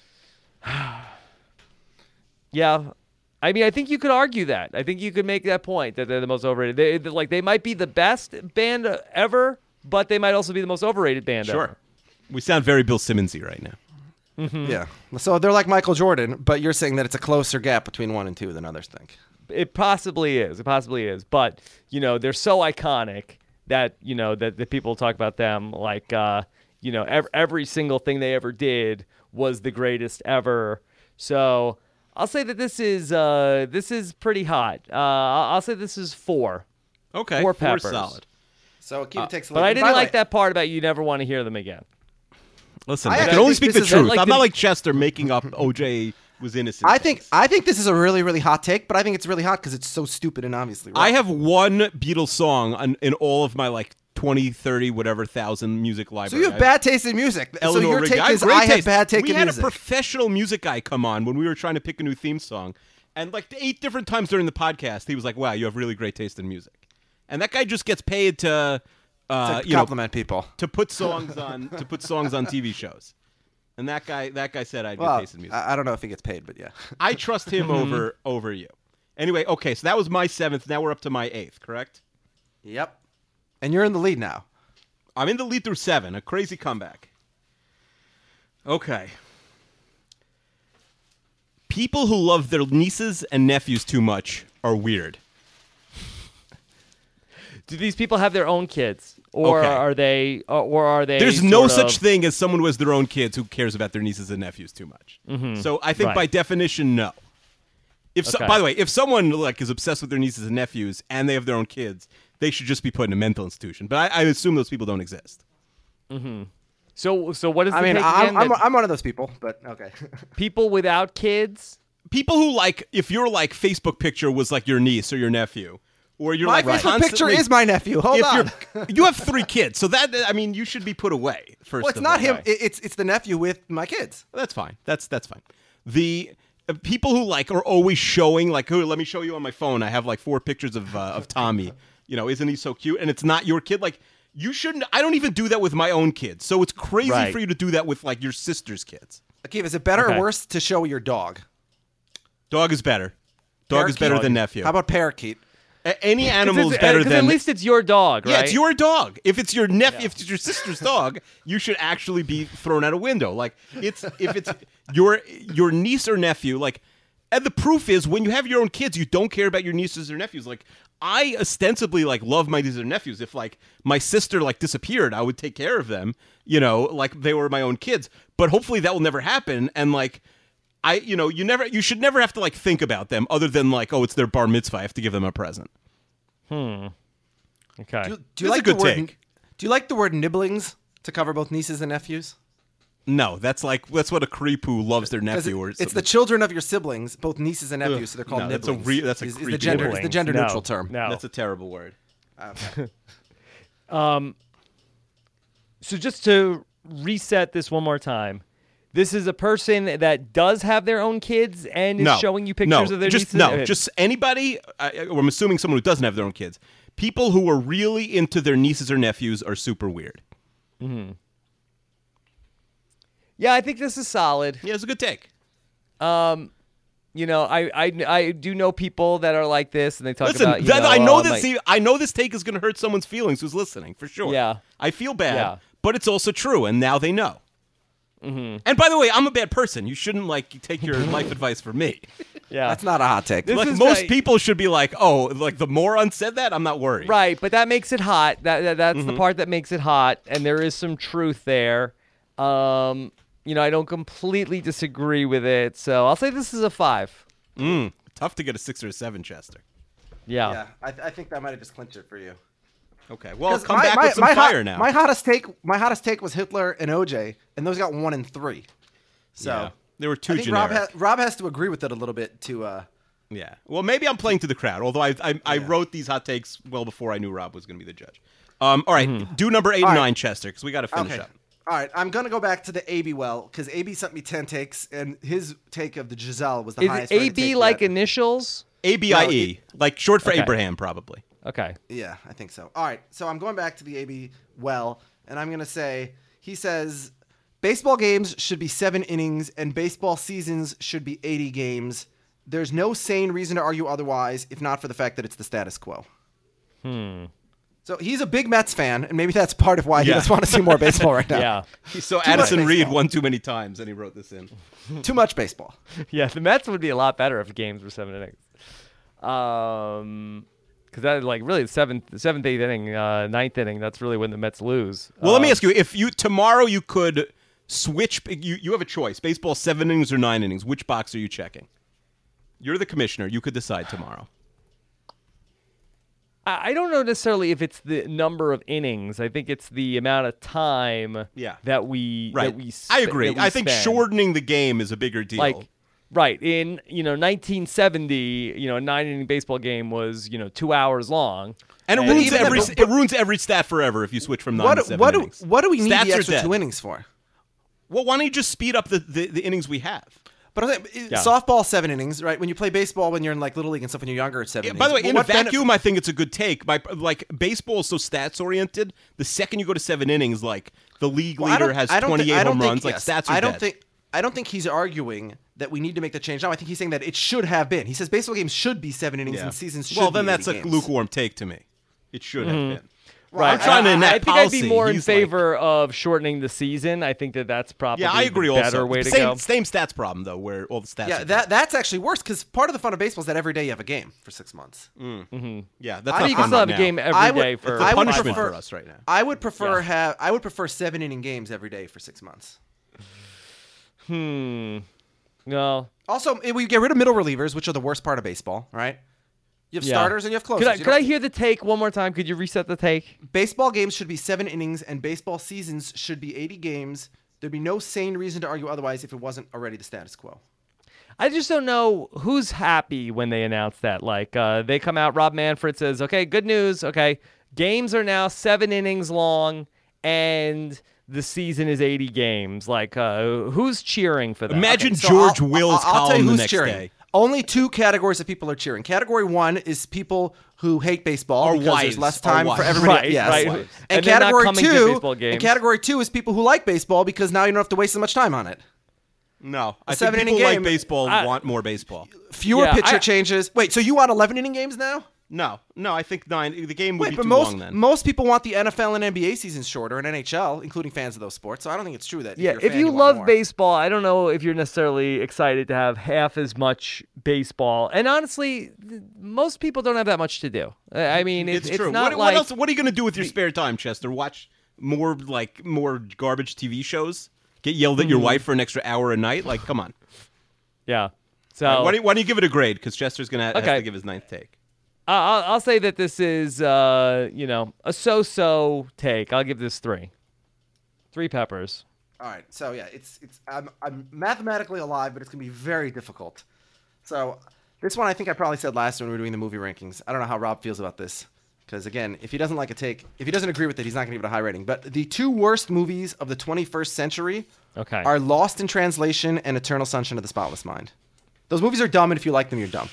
Yeah. I mean, I think you could argue that. I think you could make that point that they're the most overrated. They, they- like they might be the best band ever, but they might also be the most overrated band
Sure,
ever.
we sound very Bill Simmonsy right now.
Yeah. So they're like Michael Jordan, but you're saying that it's a closer gap between one and two than others think.
It possibly is. It possibly is. But, you know, they're so iconic that, you know, that, that people talk about them like, uh, you know, ev- every single thing they ever did was the greatest ever. So I'll say that this is uh, this is pretty hot. Uh, I'll I'll say this is four.
Okay,
Four
four
peppers.
solid.
So keep it takes a
Uh, But
little
I
by
didn't
the
like
way,
that part about you never want to hear them again.
Listen,
I
I, can
actually
only
think
speak the
this is-
truth.
like
I'm
the-
not like Chester making up O J was innocent.
I think
things.
I think this is a really really hot take, but I think it's really hot because it's so stupid and obviously wrong.
I have one Beatles song on, in all of my like twenty, thirty, whatever thousand music
So
library.
you have bad taste in music.
Eleanor
so your
Rigby.
take
I
is
have great
I have
taste.
bad take
we
in
had
music.
a professional music guy come on when we were trying to pick a new theme song, and like eight different times during the podcast, he was like, "Wow, you have really great taste in music," and that guy just gets paid to, uh,
to
you know,
compliment people.
to put songs on to put songs on T V shows. And that guy, that guy said I had good
Well,
taste in music.
I, I don't know if he gets paid, but yeah.
I trust him over over you. Anyway, okay, so that was my seventh. Now we're up to my eighth, correct?
Yep. And you're in the lead now.
I'm in the lead through seven. A crazy comeback. Okay. People who love their nieces and nephews too much are weird.
Do these people have their own kids, or
Okay.
are they, or, or are they?
There's no
sort
such
of-
thing as someone who has their own kids who cares about their nieces and nephews too much. So I think
Right.
by definition, no. If so,
Okay.
by the way, if someone like is obsessed with their nieces and nephews and they have their own kids, they should just be put in a mental institution. But I, I assume those people don't exist.
So, so what is the
I mean,
take
I'm,
again?
I'm,
That
I'm one of those people, but okay.
people without kids?
People who like, if your like Facebook picture was like your niece or your nephew, or you're
My
like
Facebook picture
constantly-
is my nephew. Hold
if
on.
you're, you have three kids, so that I mean, you should be put away first.
Well, it's
of
not
all.
him. It- It's it's the nephew with my kids.
That's fine. That's that's fine. The uh, people who like are always showing like, oh, let me show you on my phone. I have like four pictures of uh, of Tommy. You know, isn't he so cute? And it's not your kid. Like, you shouldn't. I don't even do that with my own kids. So it's crazy
Right.
for you to do that with like your sister's kids.
Akiva, is it better
Okay.
or worse to show your dog?
Dog is better. Dog is better
Parakeet?
than nephew.
How about parakeet?
A- any animal is
Because
better
at
than.
least it's your dog, right?
Yeah, it's your dog. If it's your nephew, if it's your sister's dog, you should actually be thrown out a window. Like it's if it's your your niece or nephew. Like, and the proof is when you have your own kids, you don't care about your nieces or nephews. Like I ostensibly like love my nieces or nephews. If like my sister like disappeared, I would take care of them. You know, like they were my own kids. But hopefully that will never happen. And like. I, you know, you never, you should never have to like think about them other than like, oh, it's their bar mitzvah. I have to give them a present.
Okay.
Do, do you
That's a
like
good
the word?
take.
Do you like the word nibblings to cover both nieces and nephews?
No, that's like that's what a creep who loves their
'Cause
nephew
it-
or
it's the
something.
children of your siblings, both nieces and nephews, so they're called
no,
nibblings.
that's a re- that's a
is, is
creepy
the gender
word.
is the gender
No,
neutral term.
No.
That's a terrible word.
So just to reset this one more time, this is a person that does have their own kids and is
No,
showing you
no,
pictures of their
just
nieces.
no,
Uh,
just anybody. I, I'm assuming someone who doesn't have their own kids. People who are really into their nieces or nephews are super weird.
yeah, I think this is solid.
Yeah, it's a good take.
You know, I, I, I do know people that are like this, and they talk
Listen,
about. You
that,
know,
I know
um,
this.
like-
see, I know this take is going to hurt someone's feelings who's listening for sure.
Yeah.
I feel bad,
Yeah.
but it's also true, and now they know. Mm-hmm. And by the way, I'm a bad person. You shouldn't like take your life advice from me.
yeah,
That's not a hot take.
This
Like
is
most
right.
people should be like, oh, like the moron said that. I'm not worried.
right. But that makes it hot. That, that that's
Mm-hmm.
the part that makes it hot, and there is some truth there. Um, you know, I don't completely disagree with it. So I'll say this is a five.
Mm, tough to get a six or a seven, Chester.
Yeah.
Yeah, I, th- I think that might have just clinched it for you.
Okay, well,
'Cause
come
my-
back
my-
with some
my hot-
fire now.
My hottest take, my hottest take was Hitler and O J, and those got one and three. So
yeah, they were too
I think
generic.
Rob, ha- Rob has to agree with it a little bit to. Uh,
Yeah. Well, maybe I'm playing to the crowd, although I I, I
Yeah.
wrote these hot takes well before I knew Rob was going to be the judge. Um, all right, do number eight
All
and
right.
nine, Chester, because we got to finish
okay.
up.
All right, I'm gonna go back to the A B well because A B sent me ten takes, and his take of the Giselle was the
Is it
highest.
A
rated
B
take
like
yet.
initials?
A B I
No,
E,
it-
like short for
Okay.
Abraham, probably.
Okay.
Yeah, I think so. All right, so I'm going back to the A B well, and I'm gonna say he says baseball games should be seven innings, and baseball seasons should be eighty games. There's no sane reason to argue otherwise, if not for the fact that it's the status quo.
Hmm.
So he's a big Mets fan, and maybe that's part of why he
Yeah.
doesn't want to see more baseball right now.
Yeah.
He saw
Too much
Addison Reed
baseball.
one too many times, and he wrote this in.
Too much baseball.
Yeah, the Mets would be a lot better if games were seven innings. Um, because that like really the seventh, the seventh, eighth inning, uh, ninth inning. That's really when the Mets lose.
Well, let me
Um,
ask you: if you tomorrow you could switch, you you have a choice: baseball seven innings or nine innings. Which box are you checking? You're the commissioner. You could decide tomorrow.
I I don't know necessarily if it's the number of innings. I think it's the amount of time.
Yeah.
That we
Right.
That we sp-
I agree.
that we
I think
spend.
shortening the game is a bigger deal.
Like, right in you know nineteen seventy, you know a nine inning baseball game was you know two hours long.
and it
and
ruins
even
every
then,
it ruins every stat forever if you switch from nine
What
to
do,
seven
what, do,
innings.
what do we need
Stats
the
are
extra
dead.
two innings for?
Well, why don't you just speed up the, the, the innings we have?
But I think
Yeah.
softball seven innings, right? When you play baseball, when you're in like little league and stuff, when you're younger, it's seven.
Yeah,
innings.
by the way,
But
in a
what benefit-
vacuum, I think it's a good take. My like baseball is so stats oriented. The second you go to seven innings, like the league
Well, I
leader
don't-
has
I don't thi-
twenty-eight
I don't
home
think-
runs. Like
yes.
stats are
I don't
dead.
think. I don't think he's arguing that we need to make the change now. I think he's saying that it should have been. He says baseball games should be seven innings
Yeah.
and seasons should
well,
be
then that's
eighty
a
games.
lukewarm take to me. It should have been.
Right.
I'm trying to
I,
enact
I think
policy.
I'd be more in
He's like-
favor of shortening the season. I think that that's probably
Yeah, I agree.
the better
Also,
way to
same
go.
same stats problem though, where all the stats.
Yeah,
are
that that's actually worse because part of the fun of baseball is that every day you have a game for six months.
dead. yeah, that's
I
not
mean,
you
fun
can still have
right
a game
now.
every
I would-
day for
It's a
I would
punishment
prefer-
for us right now.
I would prefer
Yeah.
have I would prefer seven inning games every day for six months.
Hmm. No.
Also, if we get rid of middle relievers, which are the worst part of baseball, right? You have
Yeah.
starters and you have closers.
Could I
You
could I
don't-
hear the take one more time? Could you reset the take?
Baseball games should be seven innings, and baseball seasons should be eighty games. There'd be no sane reason to argue otherwise if it wasn't already the status quo.
I just don't know who's happy when they announce that. Like, uh, they come out, Rob Manfred says, okay, good news. Okay, games are now seven innings long, and the season is eighty games. Like, uh, who's cheering for that?
Imagine
So
George
I'll-
Will's
I'll, I'll tell you
column the
who's
next
cheering.
day.
Only two categories of people are cheering. Category one is people who hate baseball
Are
because
wise.
there's less
Are
time
wise.
for everybody.
Right,
yes.
right.
And,
And they're not
category
coming to
two,
baseball games.
and category two is people who like baseball because now you don't have to waste as much time on it.
No, I think
seven-inning
people like
game-
baseball
I-
want more baseball.
Fewer
Yeah,
pitcher
I-
changes. Wait, so you want eleven inning games now?
No, no, I think nine. The game would
Wait,
be
but
too
most
long then.
most people want the N F L and N B A seasons shorter, and N H L, including fans of those sports. So I don't think it's true that
Yeah,
if, you're a
if
fan,
you
want
love
more.
baseball, I don't know if you're necessarily excited to have half as much baseball. And honestly, th- most people don't have that much to do. I I mean, it's,
it's true.
not
what,
like
what else? What are you going to do with your spare time, Chester? Watch more like more garbage T V shows? Get yelled at
Hmm.
your wife for an extra hour a night? Like, come on.
yeah. So
All right, why, don't you, why don't you give it a grade? Because Chester's going to have
Okay.
to give his ninth take.
I- I'll, I'll say that this is, uh, you know, a so-so take. I'll give this three. Three peppers.
All right, so yeah, it's it's I'm I'm mathematically alive, but it's gonna be very difficult. So this one I think I probably said last when we were doing the movie rankings. I don't know how Rob feels about this, because again, if he doesn't like a take, if he doesn't agree with it, he's not gonna give it a high rating. But the two worst movies of the twenty-first century
Okay.
are Lost in Translation and Eternal Sunshine of the Spotless Mind. Those movies are dumb, and if you like them, you're dumb.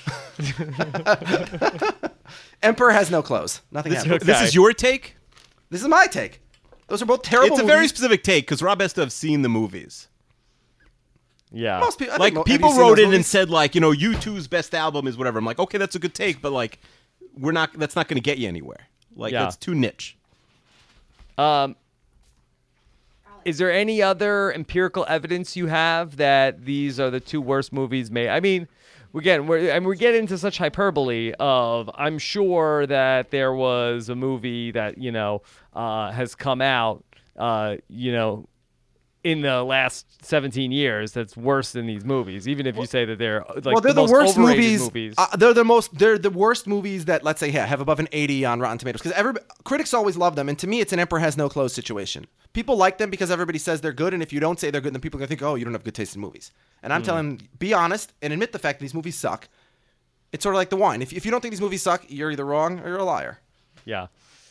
Emperor has no clothes. Nothing
This,
happens.
this
Okay.
is your take?
This is my take. Those are both terrible
It's a
movies.
very specific take because Rob has to have seen the movies.
Yeah.
Most people, I think
Like
mo- have
people
you seen
wrote
those
in and
movies?
said like, you know, U two's best album is whatever. I'm like, okay, that's a good take, but like, we're not. That's not going to get you anywhere. Like,
Yeah.
that's too niche.
Um, is there any other empirical evidence you have that these are the two worst movies made? I mean, again, we're and we get into such hyperbole of I'm sure that there was a movie that you know uh, has come out, uh, you know, in the last seventeen years that's worse than these movies, even if you say that they're like
well, they're
the,
the,
most
worst
overrated
movies.
movies.
Uh, they're the most. They're the worst movies that, let's say, yeah, have above an eighty on Rotten Tomatoes, because every critics always love them, and to me, it's an Emperor Has No Clothes situation. People like them because everybody says they're good, and if you don't say they're good, then people are gonna think, oh, you don't have good taste in movies. And I'm mm. telling them, be honest and admit the fact that these movies suck. It's sort of like the wine. If if you don't think these movies suck, you're either wrong or you're a liar.
Yeah.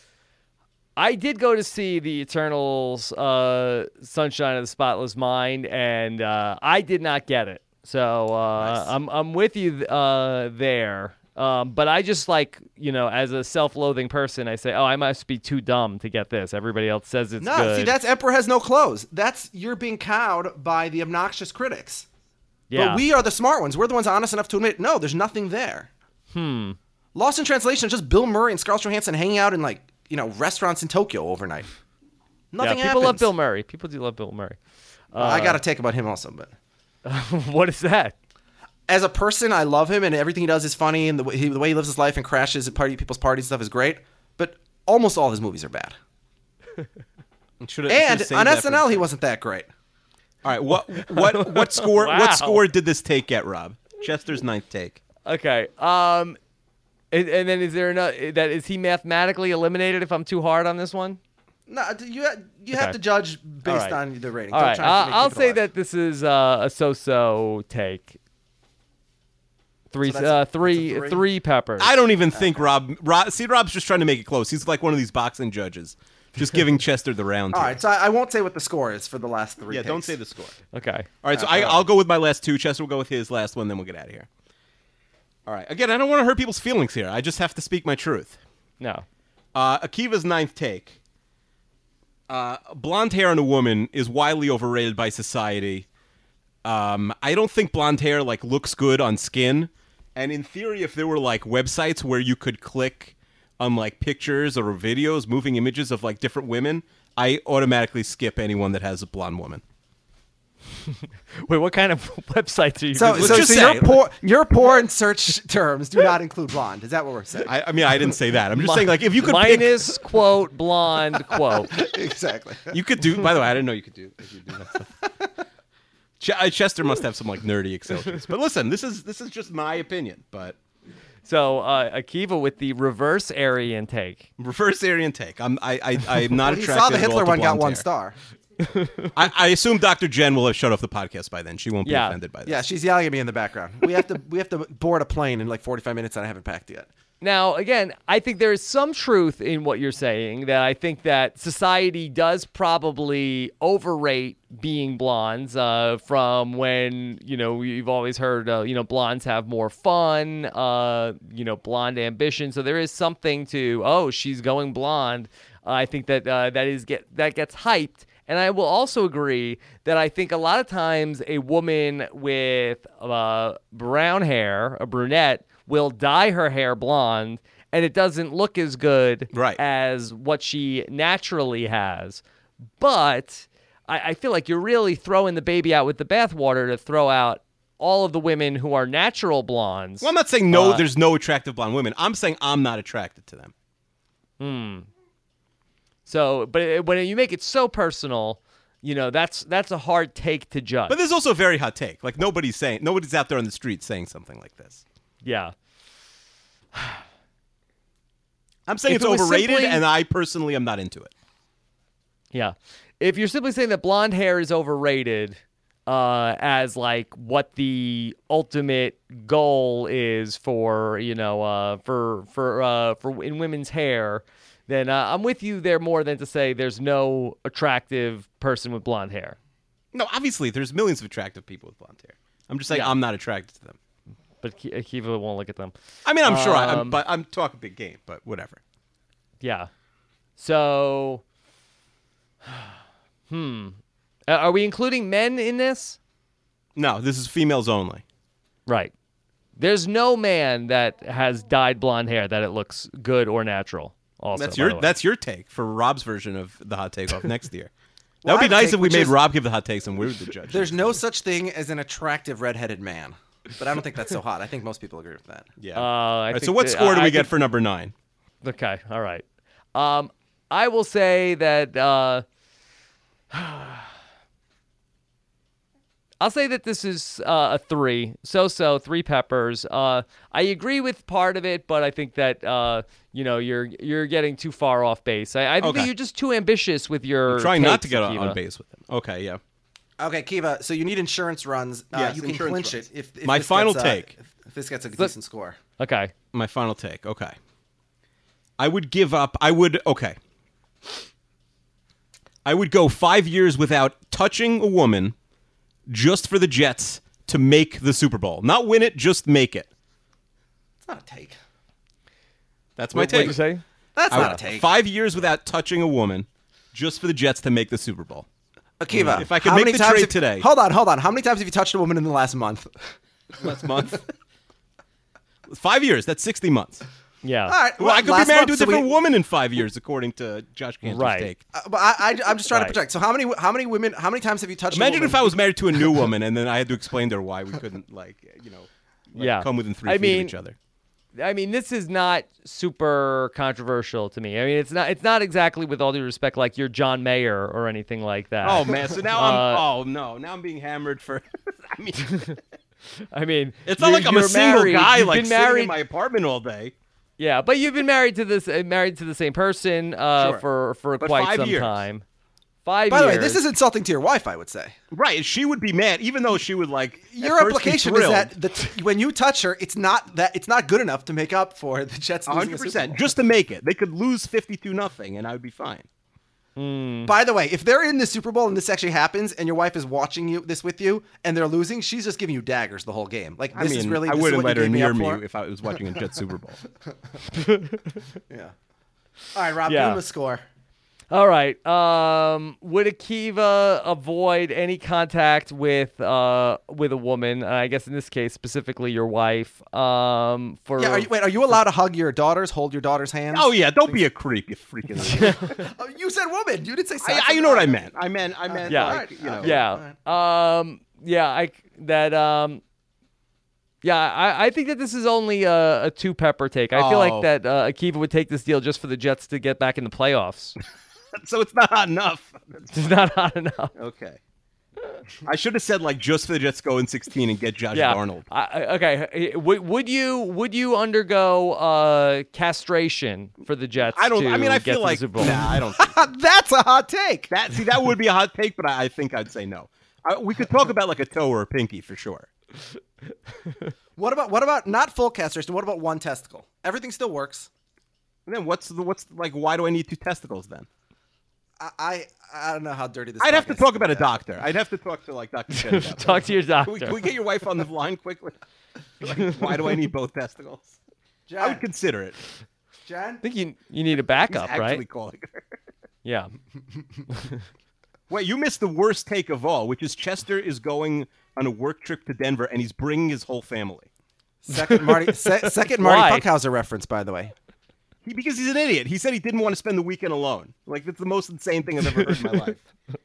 I did go to see the Eternals, uh, Sunshine of the Spotless Mind, and uh, I did not get it. So uh, nice. I'm I'm with you uh, there. Um, but I just like, you know, as a self-loathing person, I say, oh, I must be too dumb to get this. Everybody else says it's
no,
good.
No, see, that's Emperor Has No Clothes. That's you're being cowed by the obnoxious critics.
Yeah.
But we are the smart ones. We're the ones honest enough to admit, no, there's nothing there.
Hmm.
Lost in Translation is just Bill Murray and Scarlett Johansson hanging out in, like, you know, restaurants in Tokyo overnight. Nothing
yeah, people
happens.
love Bill Murray. People do love Bill Murray. Uh,
I got a take about him also, but
what is that?
As a person, I love him, and everything he does is funny, and the way he, the way he lives his life and crashes at party people's parties and stuff is great. But almost all his movies are bad.
Should've,
and
should've
on S N L, he wasn't that great.
All right, what what what score?
Wow.
What score did this take get, Rob? Chester's ninth take.
Okay. Um. And, and then is there another that is he mathematically eliminated if I'm too hard on this one?
No, you you
Okay.
have to judge based
right.
on the rating.
All
Don't
right,
try to
uh,
make
I'll
people
say
laugh.
that this is uh, a so-so take. Three,
So that's-
uh,
that's a
three,
three?
three peppers.
I don't even think Rob, Rob. See, Rob's just trying to make it close. He's like one of these boxing judges, just giving Chester the round.
All
here.
right, so I, I won't say what the score is for the last three.
Yeah, don't
takes.
say the score.
Okay.
All right, so
Uh,
I,
all
I'll
right.
go with my last two. Chester will go with his last one, then we'll get out of here. All right. Again, I don't want to hurt people's feelings here. I just have to speak my truth.
No.
Uh, Akiva's ninth take. Uh, blonde hair on a woman is widely overrated by society. Um, I don't think blonde hair like looks good on skin. And in theory, if there were like websites where you could click on like pictures or videos, moving images of like different women, I automatically skip anyone that has a blonde woman.
Wait, what kind of websites are you?
So,
visiting?
so,
just
so
say-
your poor your porn search terms do not include blonde. Is that what we're saying?
I, I mean, I didn't say that. I'm just saying, like, if you could pick,
minus quote blonde quote.
exactly.
you could do. By the way, I didn't know you could do. You could do that stuff. Ch- uh, Chester must have some like nerdy Excel sheets. But listen, this is this is just my opinion. But
So uh, Akiva with the reverse Aryan take.
reverse Aryan take. I'm I I I'm not
Well, he
attracted.
saw the
at all
Hitler
to
one, got
blonde
one
hair.
star.
I, I assume Doctor Jen will have shut off the podcast by then. She won't be
Yeah.
offended by this.
Yeah, she's yelling at me in the background. We have to we have to board a plane in like forty-five minutes that I haven't packed yet.
Now, again, I think there is some truth in what you're saying, that I think that society does probably overrate being blondes uh, from when, you know, you've always heard, uh, you know, blondes have more fun, uh, you know, blonde ambition. So there is something to, oh, she's going blonde. Uh, I think that uh, that is get that gets hyped. And I will also agree that I think a lot of times a woman with uh, brown hair, a brunette, will dye her hair blonde, and it doesn't look as good
Right.
as what she naturally has. But I, I feel like you're really throwing the baby out with the bathwater to throw out all of the women who are natural blondes.
Well, I'm not saying no.
Uh,
there's no attractive blonde women. I'm saying I'm not attracted to them.
Hmm. So, but it, when you make it so personal, you know, that's that's a hard take to judge.
But there's also a very hot take. Like nobody's saying, nobody's out there on the street saying something like this.
yeah.
I'm saying
If
it's
it was
overrated,
simply-
and I personally am not into it.
Yeah. If you're simply saying that blonde hair is overrated uh, as like what the ultimate goal is for, you know, uh, for for uh, for in women's hair, then uh, I'm with you there more than to say there's no attractive person with blonde hair.
No, obviously there's millions of attractive people with blonde hair. I'm just saying
Yeah.
I'm not attracted to them.
But Ki- Akiva won't look at them.
I mean, I'm sure, I, I'm,
Um,
but I'm talking big game. But whatever.
Yeah. So, hmm. Uh, are we including men in this?
No, this is females only.
Right. There's no man that has dyed blonde hair that it looks good or natural. Also,
That's
by
your
the way.
that's your take for Rob's version of the hot take off next year. That
Well,
would
I
be
have a
nice
take,
if we
which
made
is-
Rob give the hot takes and we were the judge.
There's no such thing as an attractive redheaded man. But I don't think that's so hot. I think most people agree with that.
Yeah.
Uh, I
All right,
think
so what
that-
score do
I-
we
I
get
think-
for number nine?
Okay, all right. Um, I will say that uh, I'll say that this is uh, a three. So-so, three peppers. Uh, I agree with part of it, but I think that uh, you know you're you're getting too far off base. I, I think
Okay.
that you're just too ambitious with your.
I'm trying not to
takes,
get on,
Akiva.
on base with him. Okay, yeah.
Okay, Kiva. So you need insurance runs. Uh,
Yes,
you can
insurance
clinch
runs.
it if, if
My
this
final
gets, uh,
take.
If, if this gets a decent score.
Okay.
My final take. Okay. I would give up. I would. Okay. I would go five years without touching a woman, just for the Jets to make the Super Bowl. Not win it, just make it.
It's not a take.
That's my
What
take.
did you say?
That's
I
not a
would-
take.
Five years without touching a woman, just for the Jets to make the Super Bowl.
Akiva,
If I could
how
make
many
the
times
trade
have-
today.
Hold on, hold on. How many times have you touched a woman in the last month?
Last month. Five years. That's sixty months.
Yeah.
All right.
Well, I could be
last
married
month,
to a
so
different
we-
woman in five years, according to Josh Cantor's
Right.
take.
Uh, but I, I, I'm just trying
Right.
to project. So how many, how many women, how many times have you touched?
Imagine
a
if
woman?
I was married to a new woman and then I had to explain to her why we couldn't, like, you know, like,
Yeah.
come within three
I
feet
mean-
of each other.
I mean, this is not super controversial to me. I mean, it's not. It's not exactly, with all due respect, like you're John Mayer or anything like that.
Oh man! So now
Uh,
I'm. Oh no! Now I'm being hammered for. I mean,
I mean,
it's not
you're-
like I'm a
you're
single
married.
guy
You've
like
been
sitting
married.
in my apartment all day.
Yeah, but you've been married to this, uh, married to the same person uh,
Sure.
for for
But
quite
five
some
years.
time. Five
By the
years.
way, this is insulting to your wife. I would say.
Right? She would be mad, even though she would like. at
Your
first be
implication is
thrilled.
that the t- when you touch her, it's not that it's not good enough to make up for the Jets losing
hundred
a Super
percent
Bowl.
just to make it. They could lose fifty-two nothing, and I would be fine.
By the way, if they're in the Super Bowl and this actually happens, and your wife is watching you this with you, and they're losing, she's just giving you daggers the whole game. Like
I
this
mean,
is really.
I
this is
wouldn't
what
let
you
her
gave me
near
up
me
for?
if I was watching a Jets Super Bowl.
Yeah. All right, Rob.
Yeah.
Give him a score.
All right. Um, would Akiva avoid any contact with uh with a woman? Uh, I guess in this case, specifically your wife. Um, for
Yeah. Are you, wait, are you allowed to hug your daughters? Hold your daughter's hands?
Oh yeah, don't be a creep, you freaking.
Oh, you said woman. You didn't say
I,
sex.
I, you know what I meant. I meant. I meant.
Yeah.
Like, you know.
yeah. Um, yeah. I that um. Yeah, I, I think that this is only a, a two pepper take. I feel
Oh.
like that uh, Akiva would take this deal just for the Jets to get back in the playoffs.
So it's not hot enough.
It's not hot enough.
Okay. I should have said like just for the Jets go in sixteen and get Josh
Yeah.
Darnold.
I, I- okay. Would would you would you undergo uh, castration for the Jets?
I don't.
To
I mean, I
get
feel
to the
like
Super Bowl?
nah. I don't. Think
That's a hot take.
that see that would be a hot take, but I, I think I'd say no. I, we could talk about like a toe or a pinky for sure.
What about what about not full castration? What about one testicle? Everything still works.
And then what's the what's like? Why do I need two testicles then?
I I, I don't know how dirty this.
I'd have to
podcast
talk
is
about a
gonna get.
doctor. I'd have to talk to like Doctor Jen about that.
Talk to your
Can we,
doctor.
can we get your wife on the line quickly? Like, why do I need both testicles?
Jen,
I would consider it.
Jen?
I think you you need a
He's
backup,
actually
right?
calling her.
Yeah.
Wait, you missed the worst take of all, which is Chester is going on a work trip to Denver and he's bringing his whole family.
Second Marty. se- second Marty
Why?
Funkhauser reference, by the way.
He, because he's an idiot. He said he didn't want to spend the weekend alone. Like that's the most insane thing I've ever heard in my life.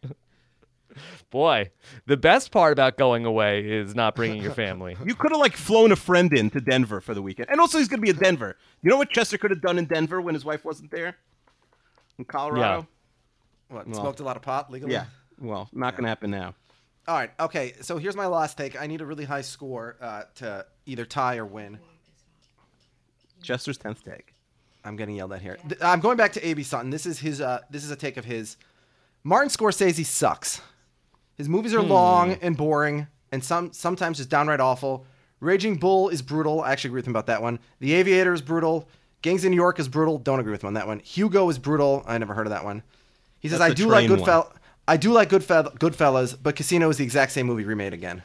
Boy, the best part about going away is not bringing your family.
You could have like flown a friend in to Denver for the weekend, and also he's going to be in Denver. You know what Chester could have done in Denver when his wife wasn't there? In Colorado.
What?
Well,
smoked a lot of pot legally.
Yeah. Well, not going to happen now.
All right. Okay. So here's my last take. I need a really high score uh, to either tie or win.
Chester's tenth take.
I'm getting yelled at here. Th- I'm going back to A B Sutton. This is his. Uh, this is a take of his. Martin Scorsese sucks. His movies are long and boring, and some sometimes just downright awful. Raging Bull is brutal. I actually agree with him about that one. The Aviator is brutal. Gangs of New York is brutal. Don't agree with him on that one. Hugo is brutal. I never heard of that one. He says,
That's
"I
the
do like
train
Goodfell. I do like Goodfell- Goodfellas, but Casino is the exact same movie remade again."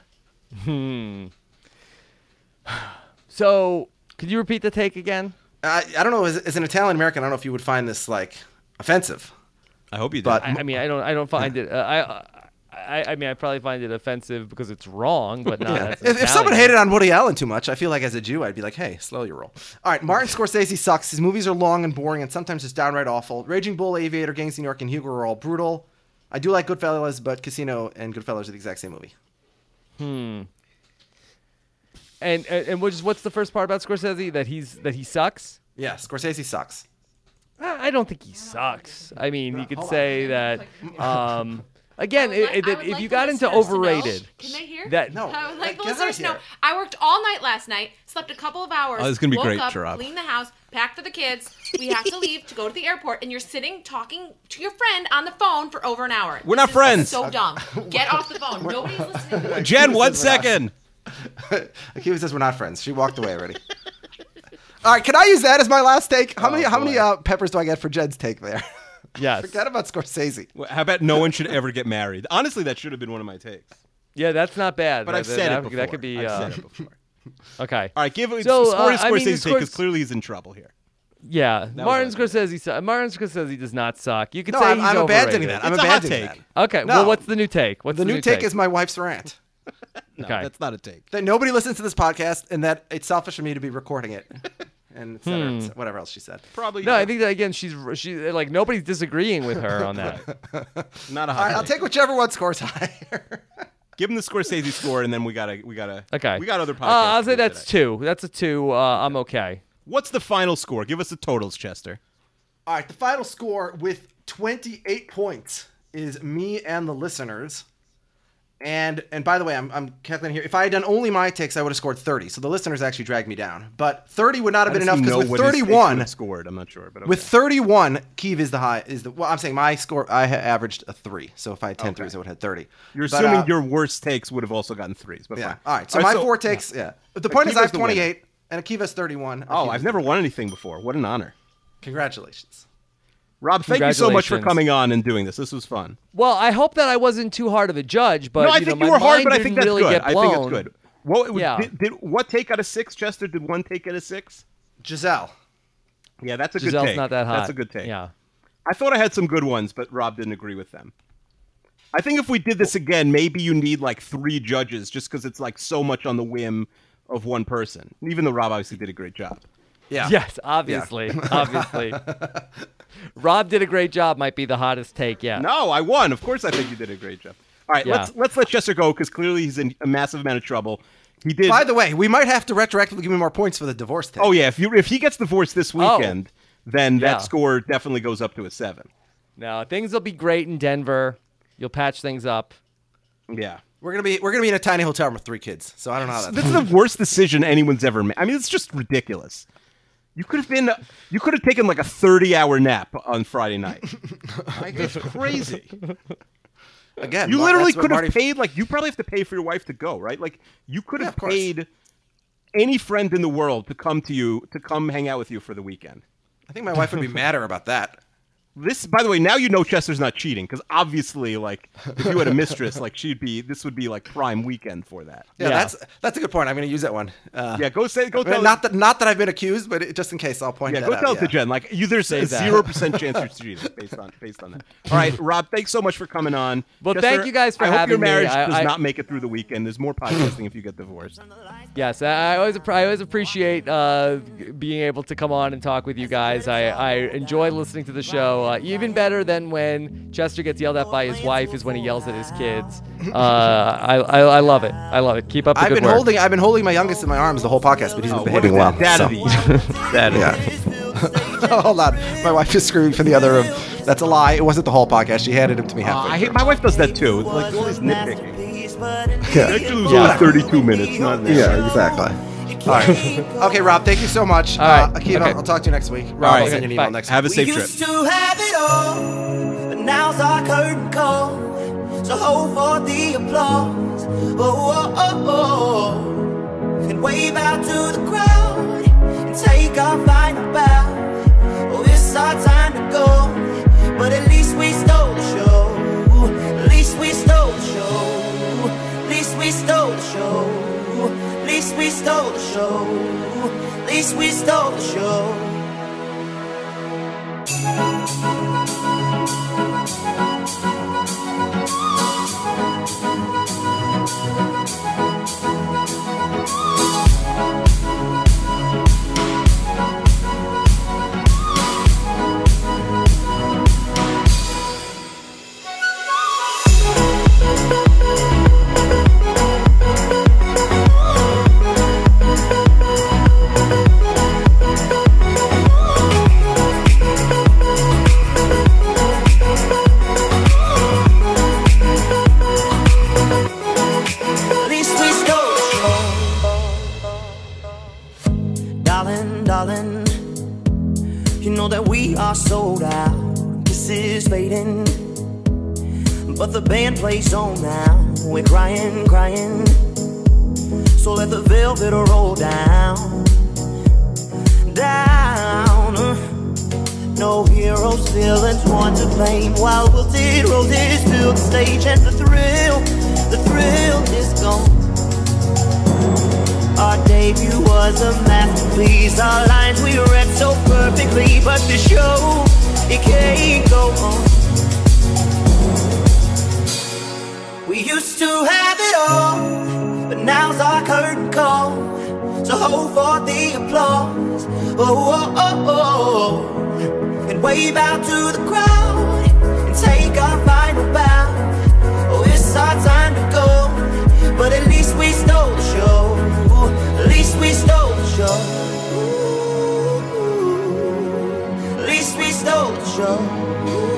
So, could you repeat the take again?
I, I don't know. As, as an Italian American, I don't know if you would find this like offensive.
I hope you did.
But-
I, I mean, I don't, I don't find it. Uh, I, I, I mean, I probably find it offensive because it's wrong, but not.
Yeah.
As an
If, if someone
Italian.
hated on Woody Allen too much, I feel like as a Jew, I'd be like, hey, slow your roll. All right, Martin Scorsese sucks. His movies are long and boring and sometimes just downright awful. Raging Bull, Aviator, Gangs of New York, and Hugo are all brutal. I do like Goodfellas, but Casino and Goodfellas are the exact same movie.
and and, and which is, what's the first part about Scorsese that he's that he sucks?
Yeah, Scorsese sucks.
I I don't think he sucks. I mean, you could
hold on.
say that. Um, Again,
I would like-
it,
I
it,
would
if
like
you
the
got into
listeners to know-
overrated,
Can they hear?
that
No.
I would like the
Get out
listeners to know.
here.
I worked all night last night, slept a couple of hours.
Oh, this is gonna be
woke
great,
up,
Rob.
cleaned the house, packed for the kids. We have to leave to go to the airport, and you're sitting talking to your friend on the phone for over an hour.
We're
This
not
is
friends.
So dumb. Get off the phone. Nobody's listening. to this.
Jen, one
This is what I-
second.
Akiva says we're not friends. She walked away already. All right, can I use that as my last take? How
Oh,
many how many
boy.
uh, peppers do I get for Jen's take there?
yes,
Forget about Scorsese.
Well, How about no one should ever get married? Honestly, that should have been one of my takes.
yeah, that's not bad.
But
that,
I've said
that,
it before.
That could be
I've
uh,
said it before.
okay.
All right, give it
So,
score to
uh, I mean, the
Scorsese take because
Scors-
clearly he's in trouble here.
Yeah, Martin
was
Scorsese. su- Martin Scorsese does not suck. You could
No,
say
I'm,
he's
I'm abandoning
overrated.
that. I'm
It's a hot
abandoning
take.
that.
Okay,
No.
well, what's the new take? What's
The
the,
new take is my wife's rant.
No,
Okay.
that's not a take.
That nobody listens to this podcast and that it's selfish of me to be recording it. And et cetera,
Hmm.
et cetera, whatever else she said.
Probably
No, I think that again, she's she like nobody's disagreeing with her on that.
not a hot
All right, I'll
take.
take whichever one scores higher.
Give him the Scorsese score, and then we gotta we gotta
Okay,
we got other podcasts.
Uh, I'll
to
say
do
that's
today.
two. That's a two. Uh, I'm okay.
What's the final score? Give us the totals, Chester.
All right, the final score with twenty-eight points is me and the listeners. And and by the way, I'm I'm calculating here. If I had done only my takes, I would have scored thirty. So the listeners actually dragged me down. But thirty would not have
I
been
just
enough because
know
with
what his takes would
thirty-one,
have scored. I'm not sure, but okay.
with thirty-one, Keeve is the high. Is the well? I'm saying my score. I ha- averaged a three. So if I had ten
Okay.
threes, I would have had thirty.
you're
But,
assuming
uh,
your worst takes would have also gotten threes. But
yeah.
fine.
All right. So my
so-
four takes. Yeah. But the point is, I
Akiva's
have
the winner.
twenty-eight, and Akiva's thirty-one.
Oh,
Akiva's
I've never won anything before. What an honor,
Congratulations.
Rob. Thank you so much for
Congratulations.
coming on and doing this. This was fun.
Well, I hope that I wasn't too hard of a judge, but
no, I
you
think
know,
you
my
were hard,
mind
but I think
didn't
that's
really
good.
get
I
blown.
think it's good. What
Yeah.
did, did what take out of six, Chester? Did one take out of six?
Giselle.
Yeah, that's a
Giselle's
good take.
not that hot.
That's a good take.
Yeah.
I thought I had some good ones, but Rob didn't agree with them. I think if we did this again, maybe you need like three judges just because it's like so much on the whim of one person. Even though Rob obviously did a great job.
Yeah.
Yes, obviously, obviously. Rob did a great job. Might be the hottest take yet.
No, I won. Of course, I think you did a great job. All right,
Yeah.
let's let's let Chester go because clearly he's in a massive amount of trouble. He did.
By the way, we might have to retroactively give me more points for the divorce take.
oh yeah, if you if he gets divorced this
Oh.
weekend, then
Yeah.
that score definitely goes up to a seven.
No, things will be great in Denver. You'll patch things up.
Yeah.
We're gonna be we're gonna be in a tiny hotel room with three kids. So I don't know how that's.
This is the worst decision anyone's ever made. I mean, it's just ridiculous. You could have been, you could have taken like a thirty-hour nap on Friday night. Like, it's crazy.
Again,
You
Mar-
literally
that's what
could have
Marty-
paid, like, you probably have to pay for your wife to go, right? Like, you could
Yeah,
have
of course.
paid any friend in the world to come to you, to come hang out with you for the weekend.
I think my wife would be madder about that.
This, by the way, now you know Chester's not cheating because obviously, like, if you had a mistress, like, she'd be. This would be like prime weekend for that.
Yeah,
Yeah.
that's that's a good point. I'm gonna use that one. Uh,
Yeah, go say, go
I mean,
tell.
not that not that I've been accused, but it, just in case, I'll point
yeah,
that
go
out.
tell it
yeah.
to Jen. Like, you, there's a
Say that.
zero percent chance you're cheating based on based on that. All right, Rob, thanks so much for coming on.
Well, thank you guys for
I hope
having
your
me.
marriage
I-
does
I-
not make it through the weekend. There's more podcasting if you get divorced.
Yes, I I always appre- I always appreciate uh, being able to come on and talk with you guys. I, I enjoy listening to the show. Uh, even better than when Chester gets yelled at by his wife is when he yells at his kids. Uh, I, I I love it. I love it. Keep up the
I've
good
been
work.
holding I've been holding my youngest in my arms the whole podcast, but he's been
Oh, what
behaving
a
well.
dad
so.
of the dad of
Yeah. Hold on, my wife is screaming from the other room. That's a lie. It wasn't the whole podcast. She handed him to me
Uh,
halfway.
I hate
through.
my wife does that too. Like all this nitpicking.
Yeah.
Actually, it was
Yeah.
only thirty-two minutes, not that.
Yeah, exactly. All right. Okay, Rob. Thank you so much.
All right.
Uh, Akiva,
Okay.
I'll talk to you next week. Rob,
All right.
I'll send you an email
Bye.
next
Have a
week.
safe
We
trip.
used to have it all, but now's our curtain call. So hold for the applause. Oh, oh, oh, oh. And wave out to the crowd and take our final bow. Oh, it's our time to go, but at least we stole the show. At least we stole the show. At least we stole the show. At least we stole the show. At least we stole the show. is fading, but the band plays on now. We're crying, crying, so let the velvet roll down, down. No heroes, villains, one to blame, while wilted roses fill the stage, and the thrill, the thrill is gone. Our debut was a masterpiece, our lines we read so perfectly, but the show, it can't go on. We used to have it all, but now's our curtain call, so hold for the applause, oh, oh, oh, oh, and wave out to the crowd, and take our final bow. Oh, it's our time to go, but at least we stole the show, at least we stole the show, at least we stole the show.